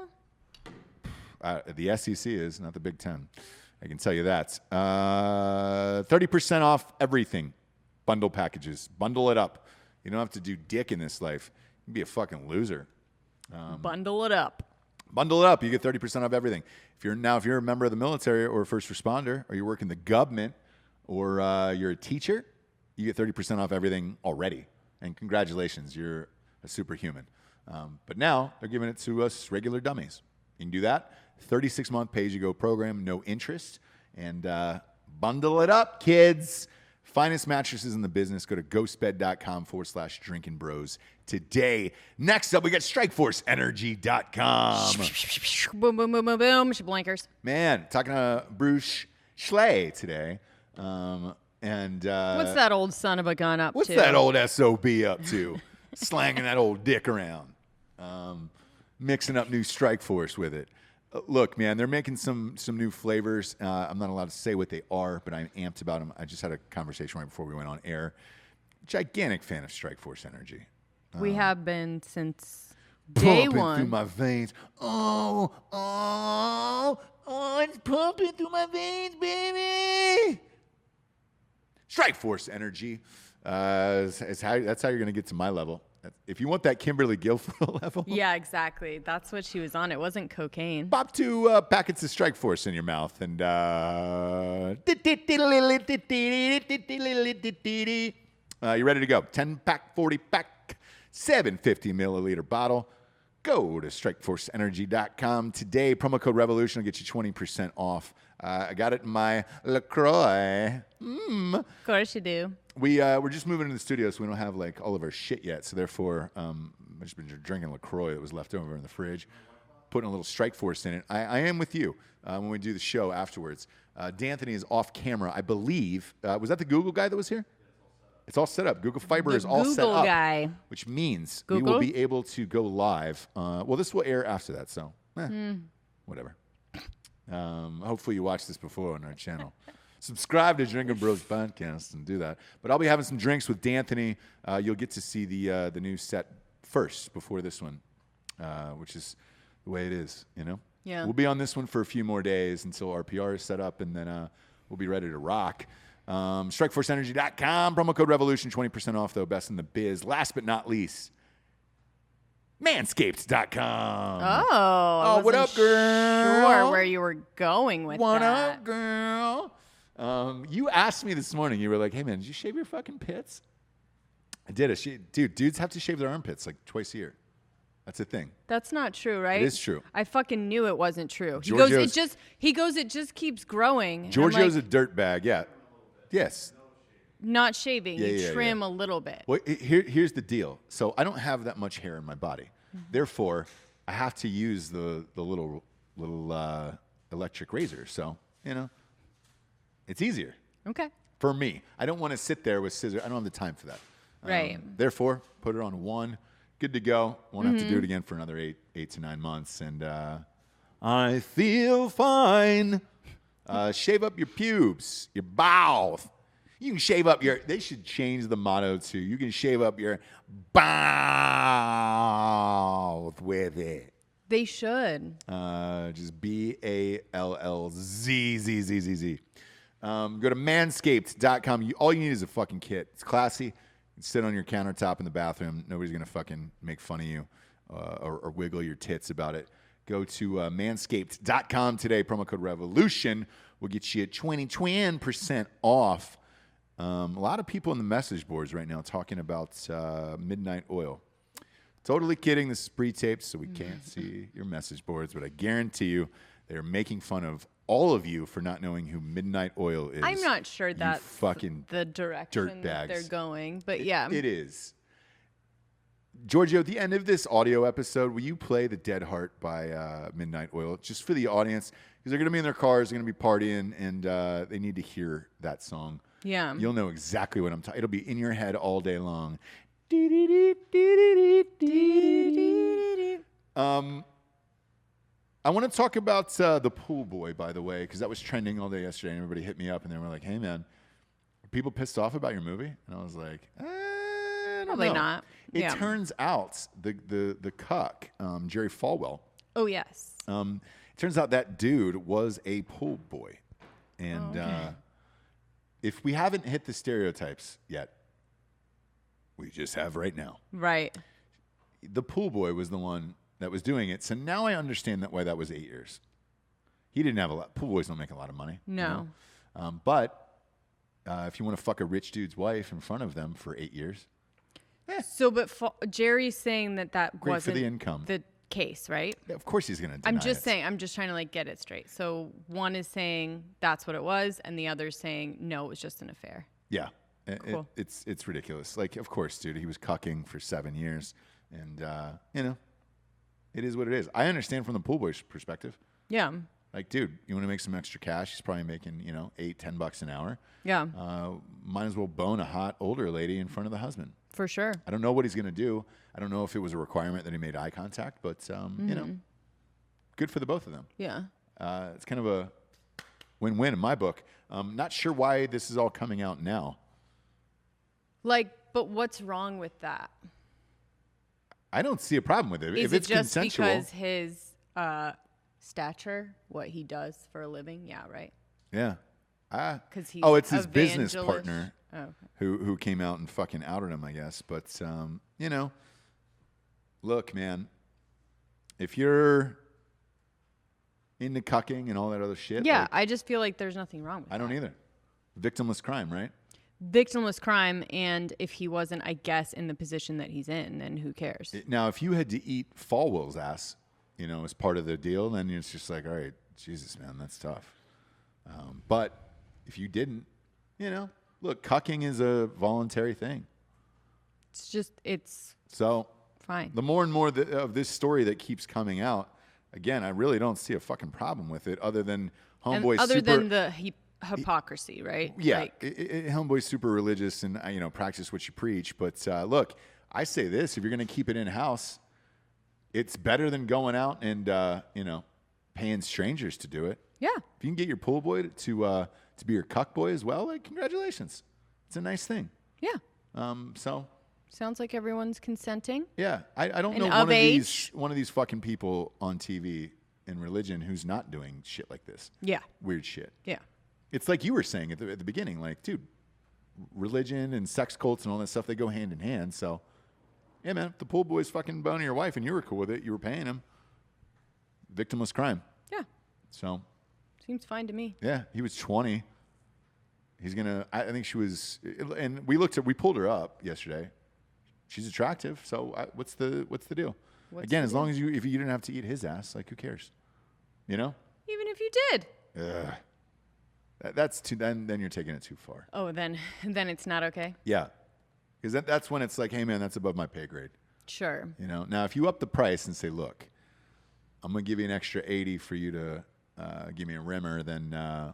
Uh, the S E C is, not the Big Ten. I can tell you that. Uh, thirty percent off everything. Bundle packages. Bundle it up. You don't have to do dick in this life. You can be a fucking loser. Um, Bundle it up. Bundle it up. You get thirty percent off everything. If you're now, if you're a member of the military or a first responder, or you work in the government, or uh, you're a teacher, you get thirty percent off everything already. And congratulations, you're a superhuman. Um, but now they're giving it to us regular dummies. You can do that. thirty-six month pay-as-you-go program, no interest, and uh, bundle it up, kids. Finest mattresses in the business. Go to ghostbed.com forward slash drinking bros today. Next up, we got strikeforce energy dot com. Boom, boom, boom, boom, boom. Blankers. Man, talking to Bruce Schley today. Um, and uh, What's that old son of a gun up What's to? that old S O B up to? Slanging that old dick around. Um, mixing up new Strikeforce with it. Uh, look, man, they're making some some new flavors. Uh, I'm not allowed to say what they are, but I'm amped about them. I just had a conversation right before we went on air. Gigantic fan of Strikeforce Energy. We have been since day Pumping one. through my veins. Oh, oh, oh, it's pumping through my veins, baby. Strikeforce Energy. Uh, is, is how, that's how you're going to get to my level. If you want that Kimberly Guilfoyle level, Yeah, exactly. That's what she was on. It wasn't cocaine. pop two uh, packets of Strikeforce in your mouth and uh, uh, you're ready to go. ten pack, forty pack, seven hundred fifty milliliter bottle. Go to strikeforce energy dot com today. Promo code REVOLUTION will get you twenty percent off. Uh, I got it in my LaCroix. Mm. Of course you do. We, uh, we're just moving into the studio, so we don't have like all of our shit yet. So therefore, um, I've just been drinking LaCroix that was left over in the fridge, putting a little Strikeforce in it. I, I am with you uh, when we do the show afterwards. Uh, D'Anthony is off camera, I believe. Uh, was that the Google guy that was here? It's all set up. Google Fiber The is all set Google up. guy. Which means we will Google? be able to go live. Uh, well, this will air after that, so eh, Mm. whatever. Um, hopefully you watch this before on our channel. Subscribe to Drinking Bros Podcast and do that. But I'll be having some drinks with D'Anthony. Uh, you'll get to see the uh, the new set first before this one, uh, which is the way it is, you know? Yeah. We'll be on this one for a few more days until our P R is set up, and then uh, we'll be ready to rock. Um, strikeforce energy dot com, promo code REVOLUTION, twenty percent off, though, best in the biz. Last but not least, manscaped dot com. Oh, I Oh, what wasn't up, girl? Sure where you were going with What that. up, girl? Um, you asked me this morning, you were like, hey, man, did you shave your fucking pits? I did. it. She, dude, dudes have to shave their armpits like twice a year. That's a thing. That's not true, right? It is true. I fucking knew it wasn't true. He Giorgio's- goes, it just. He goes, it just keeps growing. And I'm Giorgio's like, a dirtbag, yeah. Yes. not shaving. Yeah, you yeah, trim yeah. a little bit. Well, he- here, here's the deal. So I don't have that much hair in my body. Therefore, I have to use the, the little little uh, electric razor. So, you know, it's easier Okay. for me. I don't want to sit there with scissors. I don't have the time for that. Um, Right. Therefore, put it on one. Good to go. Won't have to do it again for another eight eight to nine months. And uh, I feel fine. Uh, shave up your pubes, your mouth. You can shave up your, they should change the motto to, you can shave up your mouth with it. They should. Uh, just B A L L Z Z Z Z Z. Um, go to manscaped dot com. You, all you need is a fucking kit. It's classy. You can sit on your countertop in the bathroom. Nobody's going to fucking make fun of you uh, or, or wiggle your tits about it. Go to uh, manscaped dot com today. Promo code REVOLUTION will get you twenty percent off. Um, a lot of people in the message boards right now talking about uh, Midnight Oil. Totally kidding. This is pre-taped, so we can't see your message boards, but I guarantee you they're making fun of all of you for not knowing who Midnight Oil is. I'm not sure you that's fucking the direction that dirtbags. they're going, but yeah. It is. Giorgio, at the end of this audio episode, will you play The Dead Heart by uh, Midnight Oil just for the audience? Because they're going to be in their cars, they're going to be partying, and uh, they need to hear that song. Yeah. You'll know exactly what I'm talking. It'll be in your head all day long. Um, I want to talk about uh, the pool boy, by the way, because that was trending all day yesterday, and everybody hit me up, and they were like, hey, man, are people pissed off about your movie? And I was like, eh, I don't Probably know. not. It Yeah. turns out the, the, the cuck, um, Jerry Falwell, Oh, yes. um, it turns out that dude was a pool boy. And Oh, okay. uh, if we haven't hit the stereotypes yet, we just have right now. Right. The pool boy was the one that was doing it. So now I understand that why that was eight years. He didn't have a lot. Pool boys don't make a lot of money. you No. know? Um, but uh, if you want to fuck a rich dude's wife in front of them for eight years, So, but fa- Jerry's saying that that Great for wasn't the income. the case, right? yeah, of course he's going to deny I'm just it. saying, I'm just trying to like get it straight. So one is saying that's what it was, and the other's saying no, it was just an affair. Yeah. It- it- Cool. it's it's ridiculous. Like, of course, dude, he was cucking for seven years. And, uh, you know, it is what it is. I understand from the pool boy's perspective. Yeah. Like, dude, you want to make some extra cash? He's probably making, you know, eight, ten bucks an hour. Yeah. Uh, might as well bone a hot older lady in front of the husband. For sure. I don't know what he's going to do. I don't know if it was a requirement that he made eye contact, but, um, you Mm-hmm. know, good for the both of them. Yeah. Uh, it's kind of a win-win in my book. Um, not sure why this is all coming out now. Like, but what's wrong with that? I don't see a problem with it. Is if it it's just consensual, because his uh, stature, what he does for a living? Yeah, right. yeah. Ah. 'Cause he's oh, it's his business evangelist. partner Oh, okay. who who came out and fucking outed him, I guess. But um, you know, look, man, if you're into cucking and all that other shit, Yeah, like, I just feel like there's nothing wrong with I don't that. either. Victimless crime, right? Victimless crime, and if he wasn't, I guess, in the position that he's in, then who cares? Now, if you had to eat Falwell's ass, you know, as part of the deal, then it's just like, all right, Jesus, man, that's tough. Um, but if you didn't, you know, look, cucking is a voluntary thing. It's just, it's So fine. the more and more th- of this story that keeps coming out, again, I really don't see a fucking problem with it, other than And homeboy other super. than the hy- hypocrisy, right? Yeah, Like, i i homeboy's super religious and uh, you know practice what you preach. But uh, look, I say this: if you're going to keep it in house, it's better than going out and uh, you know paying strangers to do it. yeah. If you can get your pool boy to uh, to be your cuck boy as well, like congratulations, it's a nice thing. Yeah. Um, so Sounds like everyone's consenting. yeah, I, I don't And know of one of age. these one of these fucking people on T V in religion who's not doing shit like this. Yeah. Weird shit. Yeah. It's like you were saying at the, at the beginning, like, dude, religion and sex cults and all that stuff, they go hand in hand. So, yeah, man, if the pool boy's fucking boning your wife and you were cool with it, you were paying him. Victimless crime. Yeah. So, Seems fine to me. yeah, he was twenty. He's going to, I I think she was, and we looked at, we pulled her up yesterday. She's attractive. So, I, what's the, what's the deal? What's Again, the as long as you, if you didn't have to eat his ass, like, who cares? You know? Even if you did. Ugh. That, that's too, then, then you're taking it too far. Oh, then then it's not okay. Yeah. Because that, that's when it's like, hey, man, that's above my pay grade. Sure. You know. Now, if you up the price and say, look, I'm going to give you an extra eighty for you to uh, give me a rimmer, then uh,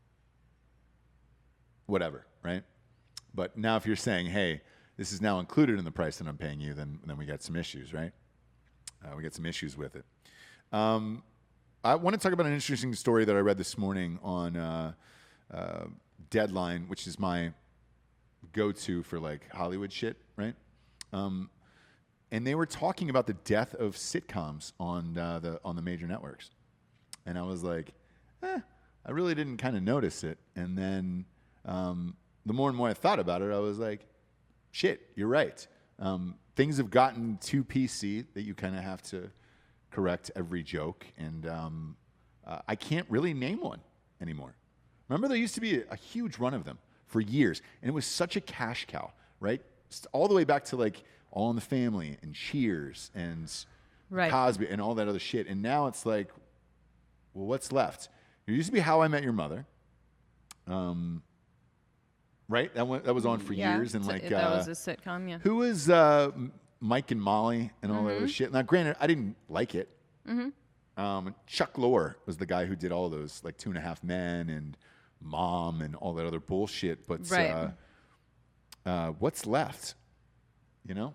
whatever, right? But now if you're saying, hey, this is now included in the price that I'm paying you, then, then we got some issues, right? Uh, we got some issues with it. Um, I want to talk about an interesting story that I read this morning on uh, uh, Deadline, which is my go-to for like Hollywood shit, right? Um, and they were talking about the death of sitcoms on uh, the on the major networks, and I was like, eh, I really didn't kind of notice it. And then um, the more and more I thought about it, I was like, shit, you're right. Um, things have gotten too P C that you kind of have to correct every joke, and um, uh, I can't really name one anymore. Remember, there used to be a, a huge run of them for years, and it was such a cash cow, right? Just all the way back to like All in the Family and Cheers and Right. Cosby and all that other shit. And now it's like, well, what's left? There used to be How I Met Your Mother, um, right? That went, that was on for Yeah. years, and So like that uh, was a sitcom. Yeah. who was uh, M- Mike and Molly and all that other shit. Now, granted, I didn't like it. Mm-hmm. Um, Chuck Lorre was the guy who did all those, like Two and a Half Men and Mom and all that other bullshit. But Right. uh, uh, what's left? You know?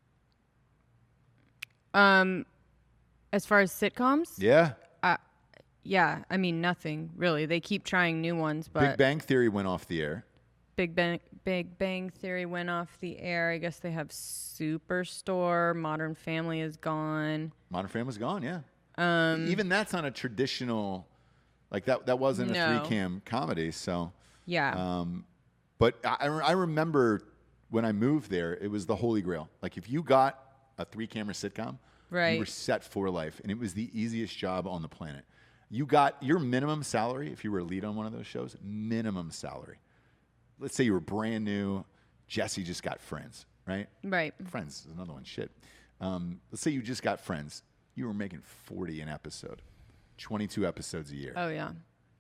Um, as far as sitcoms, Yeah. yeah, I mean nothing really. They keep trying new ones, but Big Bang Theory went off the air. Big Bang Big Bang Theory went off the air. I guess they have Superstore. Modern Family is gone. Modern Family's gone, yeah. Um, Even that's not a traditional, like that. That wasn't No. a three cam comedy. So, Yeah, um, but I, I remember when I moved there, it was the holy grail. Like if you got a three camera sitcom, Right. you were set for life, and it was the easiest job on the planet. You got your minimum salary if you were a lead on one of those shows. Minimum salary. Let's say you were brand new. Jesse just got Friends, right? right. Friends is another one. Shit. Um, let's say you just got Friends. You were making forty an episode, twenty-two episodes a year. Oh yeah,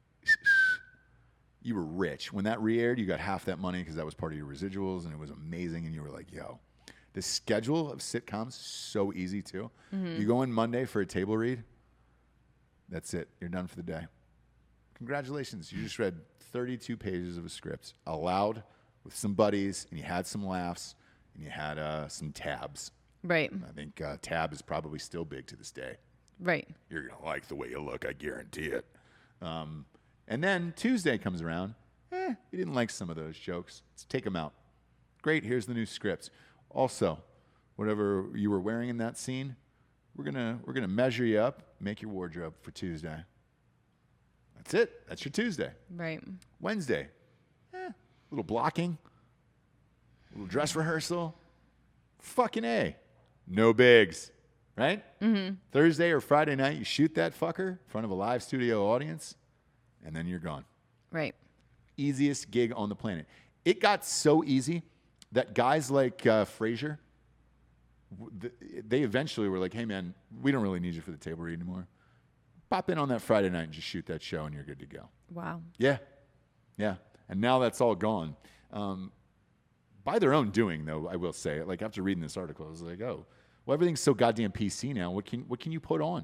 You were rich. When that re-aired, you got half that money because that was part of your residuals, and it was amazing. And you were like, "Yo, the schedule of sitcoms so easy too. You go in Monday for a table read. That's it. You're done for the day. Congratulations. You just read thirty-two pages of a script aloud with some buddies, and you had some laughs, and you had uh, some tabs. right, I think uh, tab is probably still big to this day. right. You're going to like the way you look, I guarantee it. Um, and then Tuesday comes around. Eh, you didn't like some of those jokes. Let's take them out. Great, here's the new script. Also, whatever you were wearing in that scene, we're gonna we're gonna measure you up, make your wardrobe for Tuesday. That's it. That's your Tuesday. Right. Wednesday, eh, little blocking, little dress rehearsal. Fucking A. No bigs, right? Mm-hmm. Thursday or Friday night, you shoot that fucker in front of a live studio audience, and then you're gone. Right. Easiest gig on the planet. It got so easy that guys like uh, Frasier, w- th- they eventually were like, hey, man, we don't really need you for the table read anymore. Pop in on that Friday night and just shoot that show, and you're good to go. Wow. Yeah. Yeah. And now that's all gone. Um, by their own doing, though, I will say. Like, after reading this article, I was like, oh, well, everything's so goddamn P C now. What can what can you put on?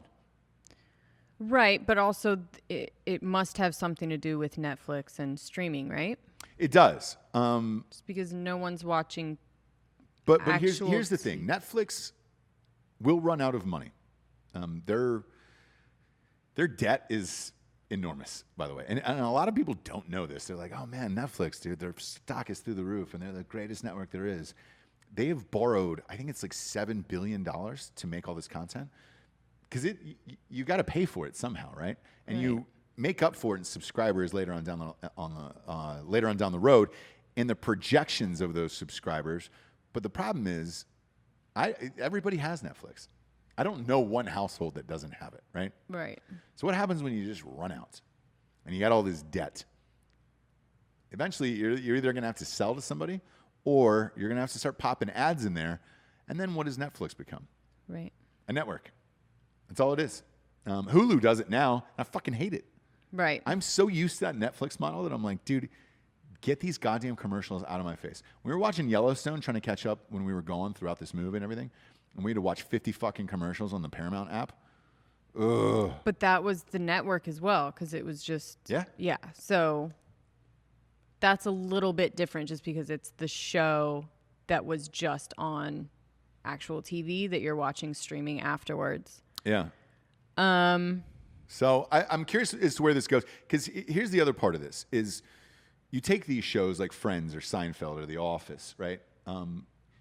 Right, but also th- it, it must have something to do with Netflix and streaming, right? It does. Um, Just because no one's watching. but but here's, Actual here's the thing. Netflix will run out of money. Um, their, their debt is enormous, by the way. And, and a lot of people don't know this. They're like, oh, man, Netflix, dude, their stock is through the roof, and they're the greatest network there is. They have borrowed, I think it's like seven billion dollars to make all this content. Because it, you, you got to pay for it somehow, right? And Right. you make up for it in subscribers later on down the on the uh, later on down the road in the projections of those subscribers. But the problem is, I everybody has Netflix. I don't know one household that doesn't have it, right? Right. So what happens when you just run out and you got all this debt? Eventually, you're, you're either going to have to sell to somebody, or you're going to have to start popping ads in there. And then what does Netflix become? Right. A network. That's all it is. Um, Hulu does it now. And I fucking hate it. Right. I'm so used to that Netflix model that I'm like, dude, get these goddamn commercials out of my face. We were watching Yellowstone, trying to catch up when we were gone throughout this movie and everything, and we had to watch fifty fucking commercials on the Paramount app. Ugh. But that was the network as well, because it was just. Yeah. Yeah. So that's a little bit different just because it's the show that was just on actual T V that you're watching streaming afterwards. Yeah. Um, So I, I'm curious as to where this goes, because here's the other part of this: is you take these shows like Friends or Seinfeld or The Office, right? Um,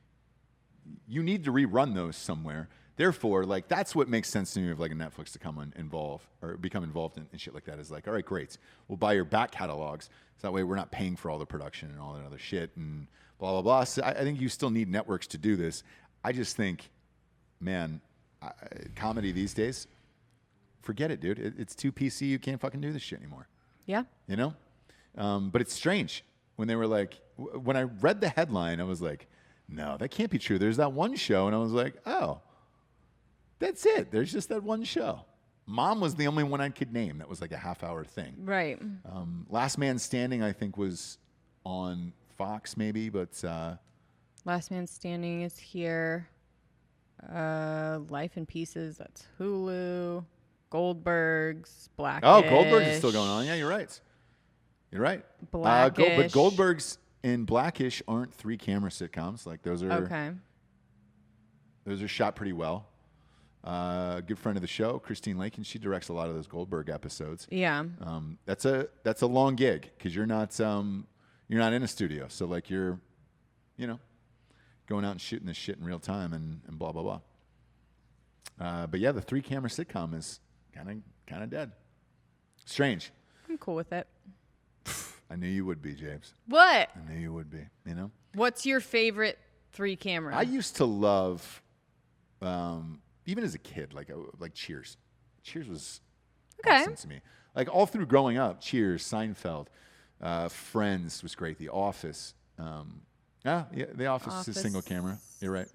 you need to rerun those somewhere. Therefore, like that's what makes sense to me of like a Netflix to come on, involve or become involved in and shit like that. Is like, all right, great, we'll buy your back catalogs, so that way we're not paying for all the production and all that other shit and blah blah blah. So I, I think you still need networks to do this. I just think, man, I, comedy these days, forget it, dude. It, it's too P C. You can't fucking do this shit anymore. yeah. You know? Um, but it's strange when they were like, w- when I read the headline, I was like, no, that can't be true. There's that one show. And I was like, oh, that's it. There's just that one show. Mom was the only one I could name that was like a half hour thing. Right. Um, Last Man Standing, I think, was on Fox maybe, but uh, Last Man Standing is here. Uh, Life in Pieces. That's Hulu. Goldberg's. Blackish. Oh, Goldberg is still going on. Yeah, you're right. You're right. Uh, Go- but Blackish. Goldberg's and Blackish aren't three camera sitcoms. Like those are Okay. those are shot pretty well. Uh, a good friend of the show, Christine Lake, and she directs a lot of those Goldberg episodes. Yeah. Um, that's a that's a long gig because you're not um, you're not in a studio, so like you're, you know, going out and shooting this shit in real time and, and blah blah blah. Uh, but yeah, the three camera sitcom is kind of kind of dead. Strange. I'm cool with it. I knew you would be, James. What? I knew you would be. You know. What's your favorite three camera? I used to love, um, even as a kid, like uh, like Cheers. Cheers was Okay. awesome to me. Like all through growing up, Cheers, Seinfeld, uh, Friends was great. The Office. Um, yeah, yeah, The Office, is a single Office. camera. You're right.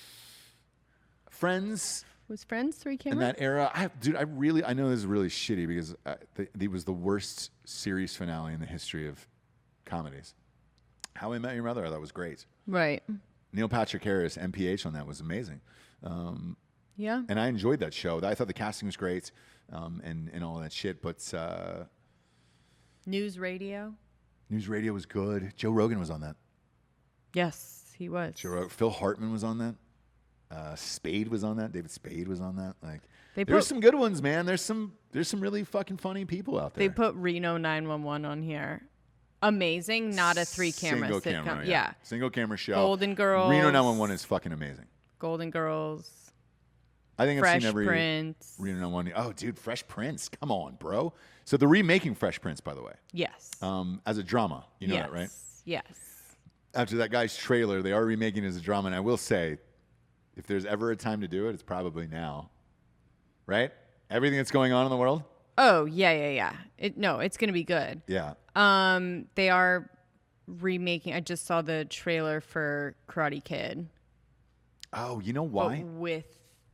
Friends Was Friends three camera? in that era, I, dude, I really, I know this is really shitty because uh, th- it was the worst series finale in the history of comedies. How I Met Your Mother, I thought was great. Right. Neil Patrick Harris, M P H on that was amazing. Um, Yeah. and I enjoyed that show. I thought the casting was great um, and, and all that shit. But uh, News Radio. News Radio was good. Joe Rogan was on that. Yes, he was. Joe Rog- Phil Hartman was on that. Uh, Spade was on that. David Spade was on that. Like, They there's put- some good ones, man. There's some there's some really fucking funny people out there. They put Reno nine one one on here. Amazing. Not a three camera Single sitcom. camera, yeah. Single camera show. Golden Girls. Reno nine one one is fucking amazing. Golden Girls. I think I've Fresh seen every Prince. Reno nine one one. Oh, dude, Fresh Prince. Come on, bro. So they're remaking Fresh Prince, by the way, Yes. um, as a drama. You know yes. that, right? Yes. After that guy's trailer, they are remaking it as a drama. And I will say, if there's ever a time to do it, it's probably now. Right? Everything that's going on in the world? Oh, yeah, yeah, yeah. It no, it's going to be good. Yeah. Um, they are remaking. I just saw the trailer for Karate Kid. Oh, you know but why? with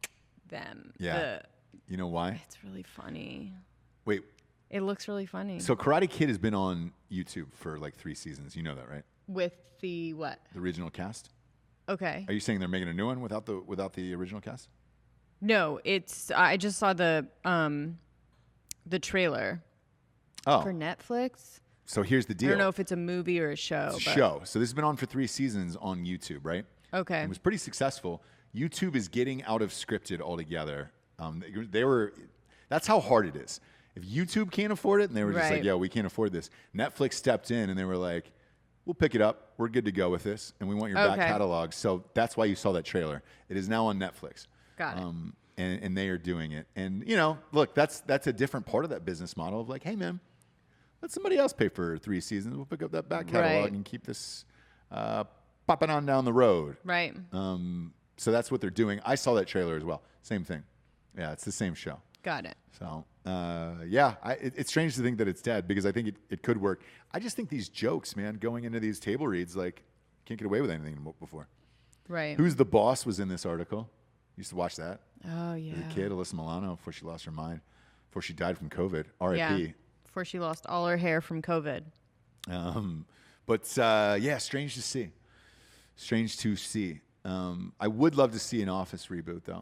them. Yeah. The- You know why? it's really funny. Wait. It looks really funny. So Karate Kid has been on YouTube for like three seasons. You know that, right? with the what? The original cast. Okay. Are you saying they're making a new one without the without the original cast? No, it's I just saw the um the trailer Oh, for Netflix. so here's the I deal. don't know if it's a movie or a show. It's a but- show. So this has been on for three seasons on YouTube, right? Okay. It was pretty successful. YouTube is getting out of scripted altogether. Um, they, they were. That's how hard it is. If YouTube can't afford it, and they were just like, Right. "Yo, we can't afford this," Netflix stepped in and they were like, "We'll pick it up. We're good to go with this, and we want your back Okay. catalog." So that's why you saw that trailer. It is now on Netflix. Got it. Um, and, and they are doing it. And you know, look, that's that's a different part of that business model of like, hey man, let somebody else pay for three seasons. We'll pick up that back catalog Right. and keep this uh, popping on down the road. Right. Um, so that's what they're doing. I saw that trailer as well. Same thing. Yeah, it's the same show. Got it. So uh, yeah, I, it, it's strange to think that it's dead because I think it, it could work. I just think these jokes, man, going into these table reads, like can't get away with anything mo- before. Right. Who's the Boss was in this article. Used to watch that oh yeah. as a kid. Alyssa Milano before she lost her mind, before she died from COVID. R I Yeah. P. Before she lost all her hair from COVID. Um, but uh, yeah, strange to see. Strange to see. Um, I would love to see an Office reboot though.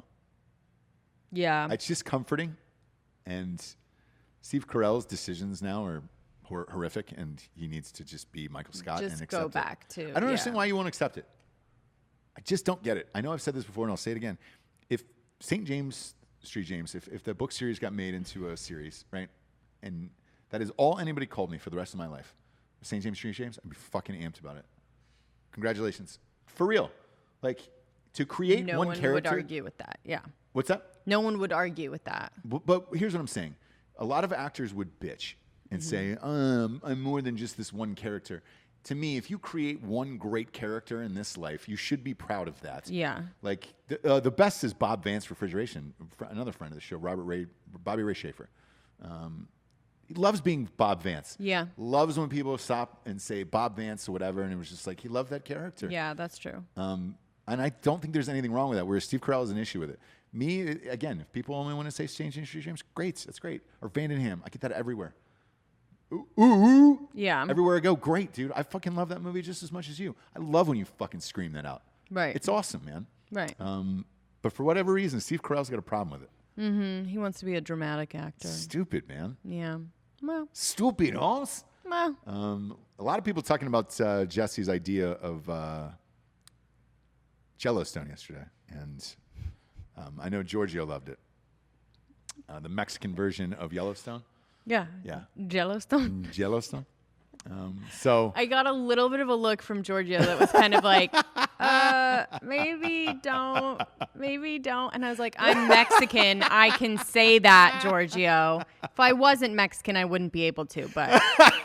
Yeah. It's just comforting, and Steve Carell's decisions now are hor- horrific, and he needs to just be Michael Scott Just and accept go it. back to- I don't understand yeah. why you won't accept it. I just don't get it. I know I've said this before, and I'll say it again. If Saint James Street James, if, if the book series got made into a series, right, and that is all anybody called me for the rest of my life, Saint James Street James, I'd be fucking amped about it. Congratulations, for real. Like to create no one one character. would argue with that. Yeah. What's that? No one would argue with that. But, but here's what I'm saying. A lot of actors would bitch and say, um, I'm more than just this one character. To me, if you create one great character in this life, you should be proud of that. Yeah. Like, the, uh, the best is Bob Vance Refrigeration, fr- another friend of the show, Robert Ray, Bobby Ray Schaefer. Um, he loves being Bob Vance. Yeah. Loves when people stop and say Bob Vance or whatever, and it was just like, he loved that character. Yeah, that's true. Um, and I don't think there's anything wrong with that, whereas Steve Carell has an issue with it. Me, again, if people only want to say Saint James Street James, great, that's great. Or Vandenham, I get that everywhere. Ooh, ooh, ooh. Yeah. Everywhere I go, great, dude. I fucking love that movie just as much as you. I love when you fucking scream that out. Right. It's awesome, man. Right. Um, But for whatever reason, Steve Carell's got a problem with it. Mm-hmm. He wants to be a dramatic actor. Stupid, man. Yeah. Well, Stupid, Holmes. well. Um, a lot of people talking about uh, Jesse's idea of uh, Yellowstone yesterday, and um, I know Giorgio loved it. Uh, the Mexican version of Yellowstone. Yeah. Yeah. Yellowstone. Yellowstone. Um, so I got a little bit of a look from Giorgio that was kind of like, uh, maybe don't, maybe don't. And I was like, I'm Mexican. I can say that, Giorgio. If I wasn't Mexican, I wouldn't be able to, but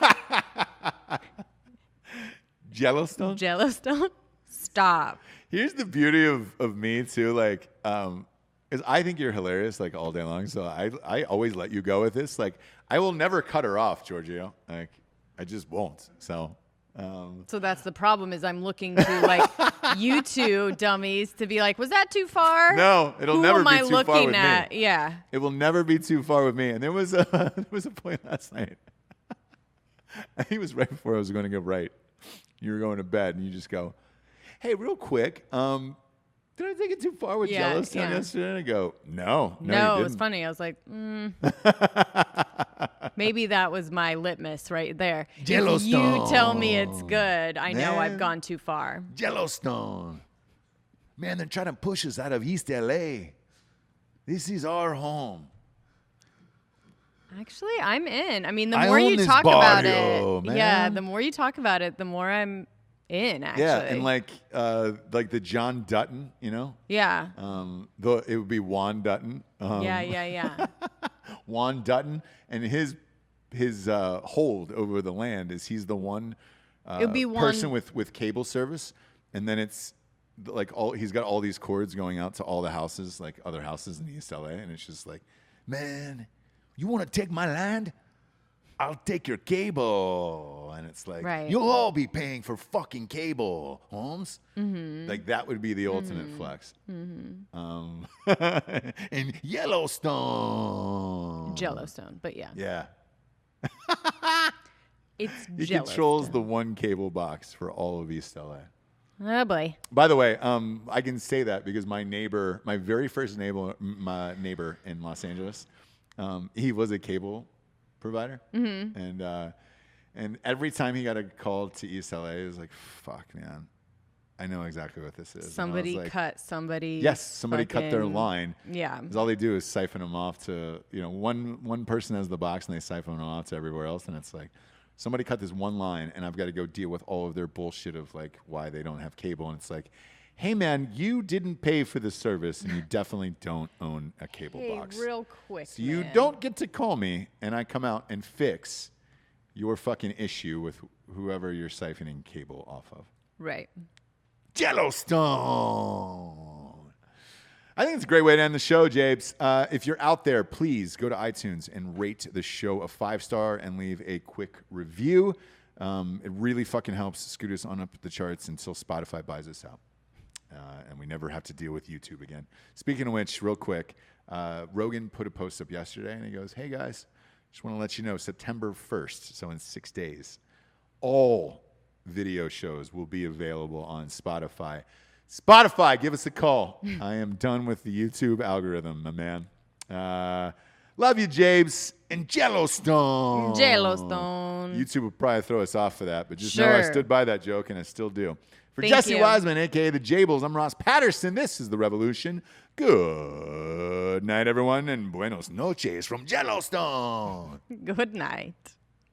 Yellowstone. Yellowstone? Stop. Here's the beauty of, of me too, like, um, is I think you're hilarious like all day long. So I I always let you go with this. Like I will never cut her off, Giorgio. Like I just won't. So um, So that's the problem is I'm looking to like you two dummies to be like, was that too far? no, it'll Who never am be I too looking far with at? me. Yeah. It will never be too far with me. And there was a there was a point last night. I think it was right before I was going to go right. You were going to bed, and you just go, "Hey, real quick, um, did I take it too far with Yeah, Yellowstone yeah. yesterday?" And I go, "No, no, No, you it was didn't." funny. I was like, mm. Maybe that was my litmus right there. If you Yellowstone. tell me it's good, I know I've Man. gone too far. Yellowstone. Man, they're trying to push us out of East L A. This is our home. Actually, I'm in. I mean, the I more own you this talk about barrio, it, yeah, man. the more you talk about it, the more I'm in. Actually, Yeah, and like uh, like the John Dutton, you know, yeah, um, the it would be Juan Dutton. Um, yeah, yeah, yeah. Juan Dutton, and his his uh, hold over the land is he's the one uh, It would be one- person with with cable service, and then it's like all he's got all these cords going out to all the houses, like other houses in East L A, and it's just like, man, you want to take my land? I'll take your cable. And it's like, Right. you'll all be paying for fucking cable, Holmes. Mm-hmm. Like, that would be the ultimate Mm-hmm. flex. Mm-hmm. Um, in Yellowstone. Yellowstone, but yeah, Yeah. it's He Yellowstone. controls the one cable box for all of East L A. Oh boy. By the way, um, I can say that because my neighbor, my very first neighbor, my neighbor in Los Angeles, um, he was a cable provider, mm-hmm. and uh, and every time he got a call to East L A, it was like, "Fuck, man, I know exactly what this is." And I was Somebody like, cut somebody. Yes, somebody cut their fucking- line. Yeah. 'Cause all they do is siphon them off to, you know, one one person has the box and they siphon them off to everywhere else, and it's like, somebody cut this one line, and I've got to go deal with all of their bullshit of like why they don't have cable, and it's like, hey man, you didn't pay for the service, and you definitely don't own a cable Hey, box. real quick. So you man. don't get to call me, and I come out and fix your fucking issue with wh- whoever you're siphoning cable off of. Right. Yellowstone. I think it's a great way to end the show, Jabes. Uh, if you're out there, please go to iTunes and rate the show a five star and leave a quick review. Um, it really fucking helps scoot us on up the charts until Spotify buys us out. Uh, and we never have to deal with YouTube again. Speaking of which, real quick, uh, Rogan put a post up yesterday, and he goes, hey, guys, just want to let you know, September first, so in six days, all video shows will be available on Spotify. Spotify, give us a call. I am done with the YouTube algorithm, my man. Uh, love you, Jabes. And Yellowstone. Yellowstone. YouTube will probably throw us off for that, but just know I Sure. stood by that joke, and I still do. For Thank Jesse you. Wiseman, a k a. The Jables, I'm Ross Patterson. This is The Revolution. Good night, everyone, and buenos noches from Yellowstone. Good night.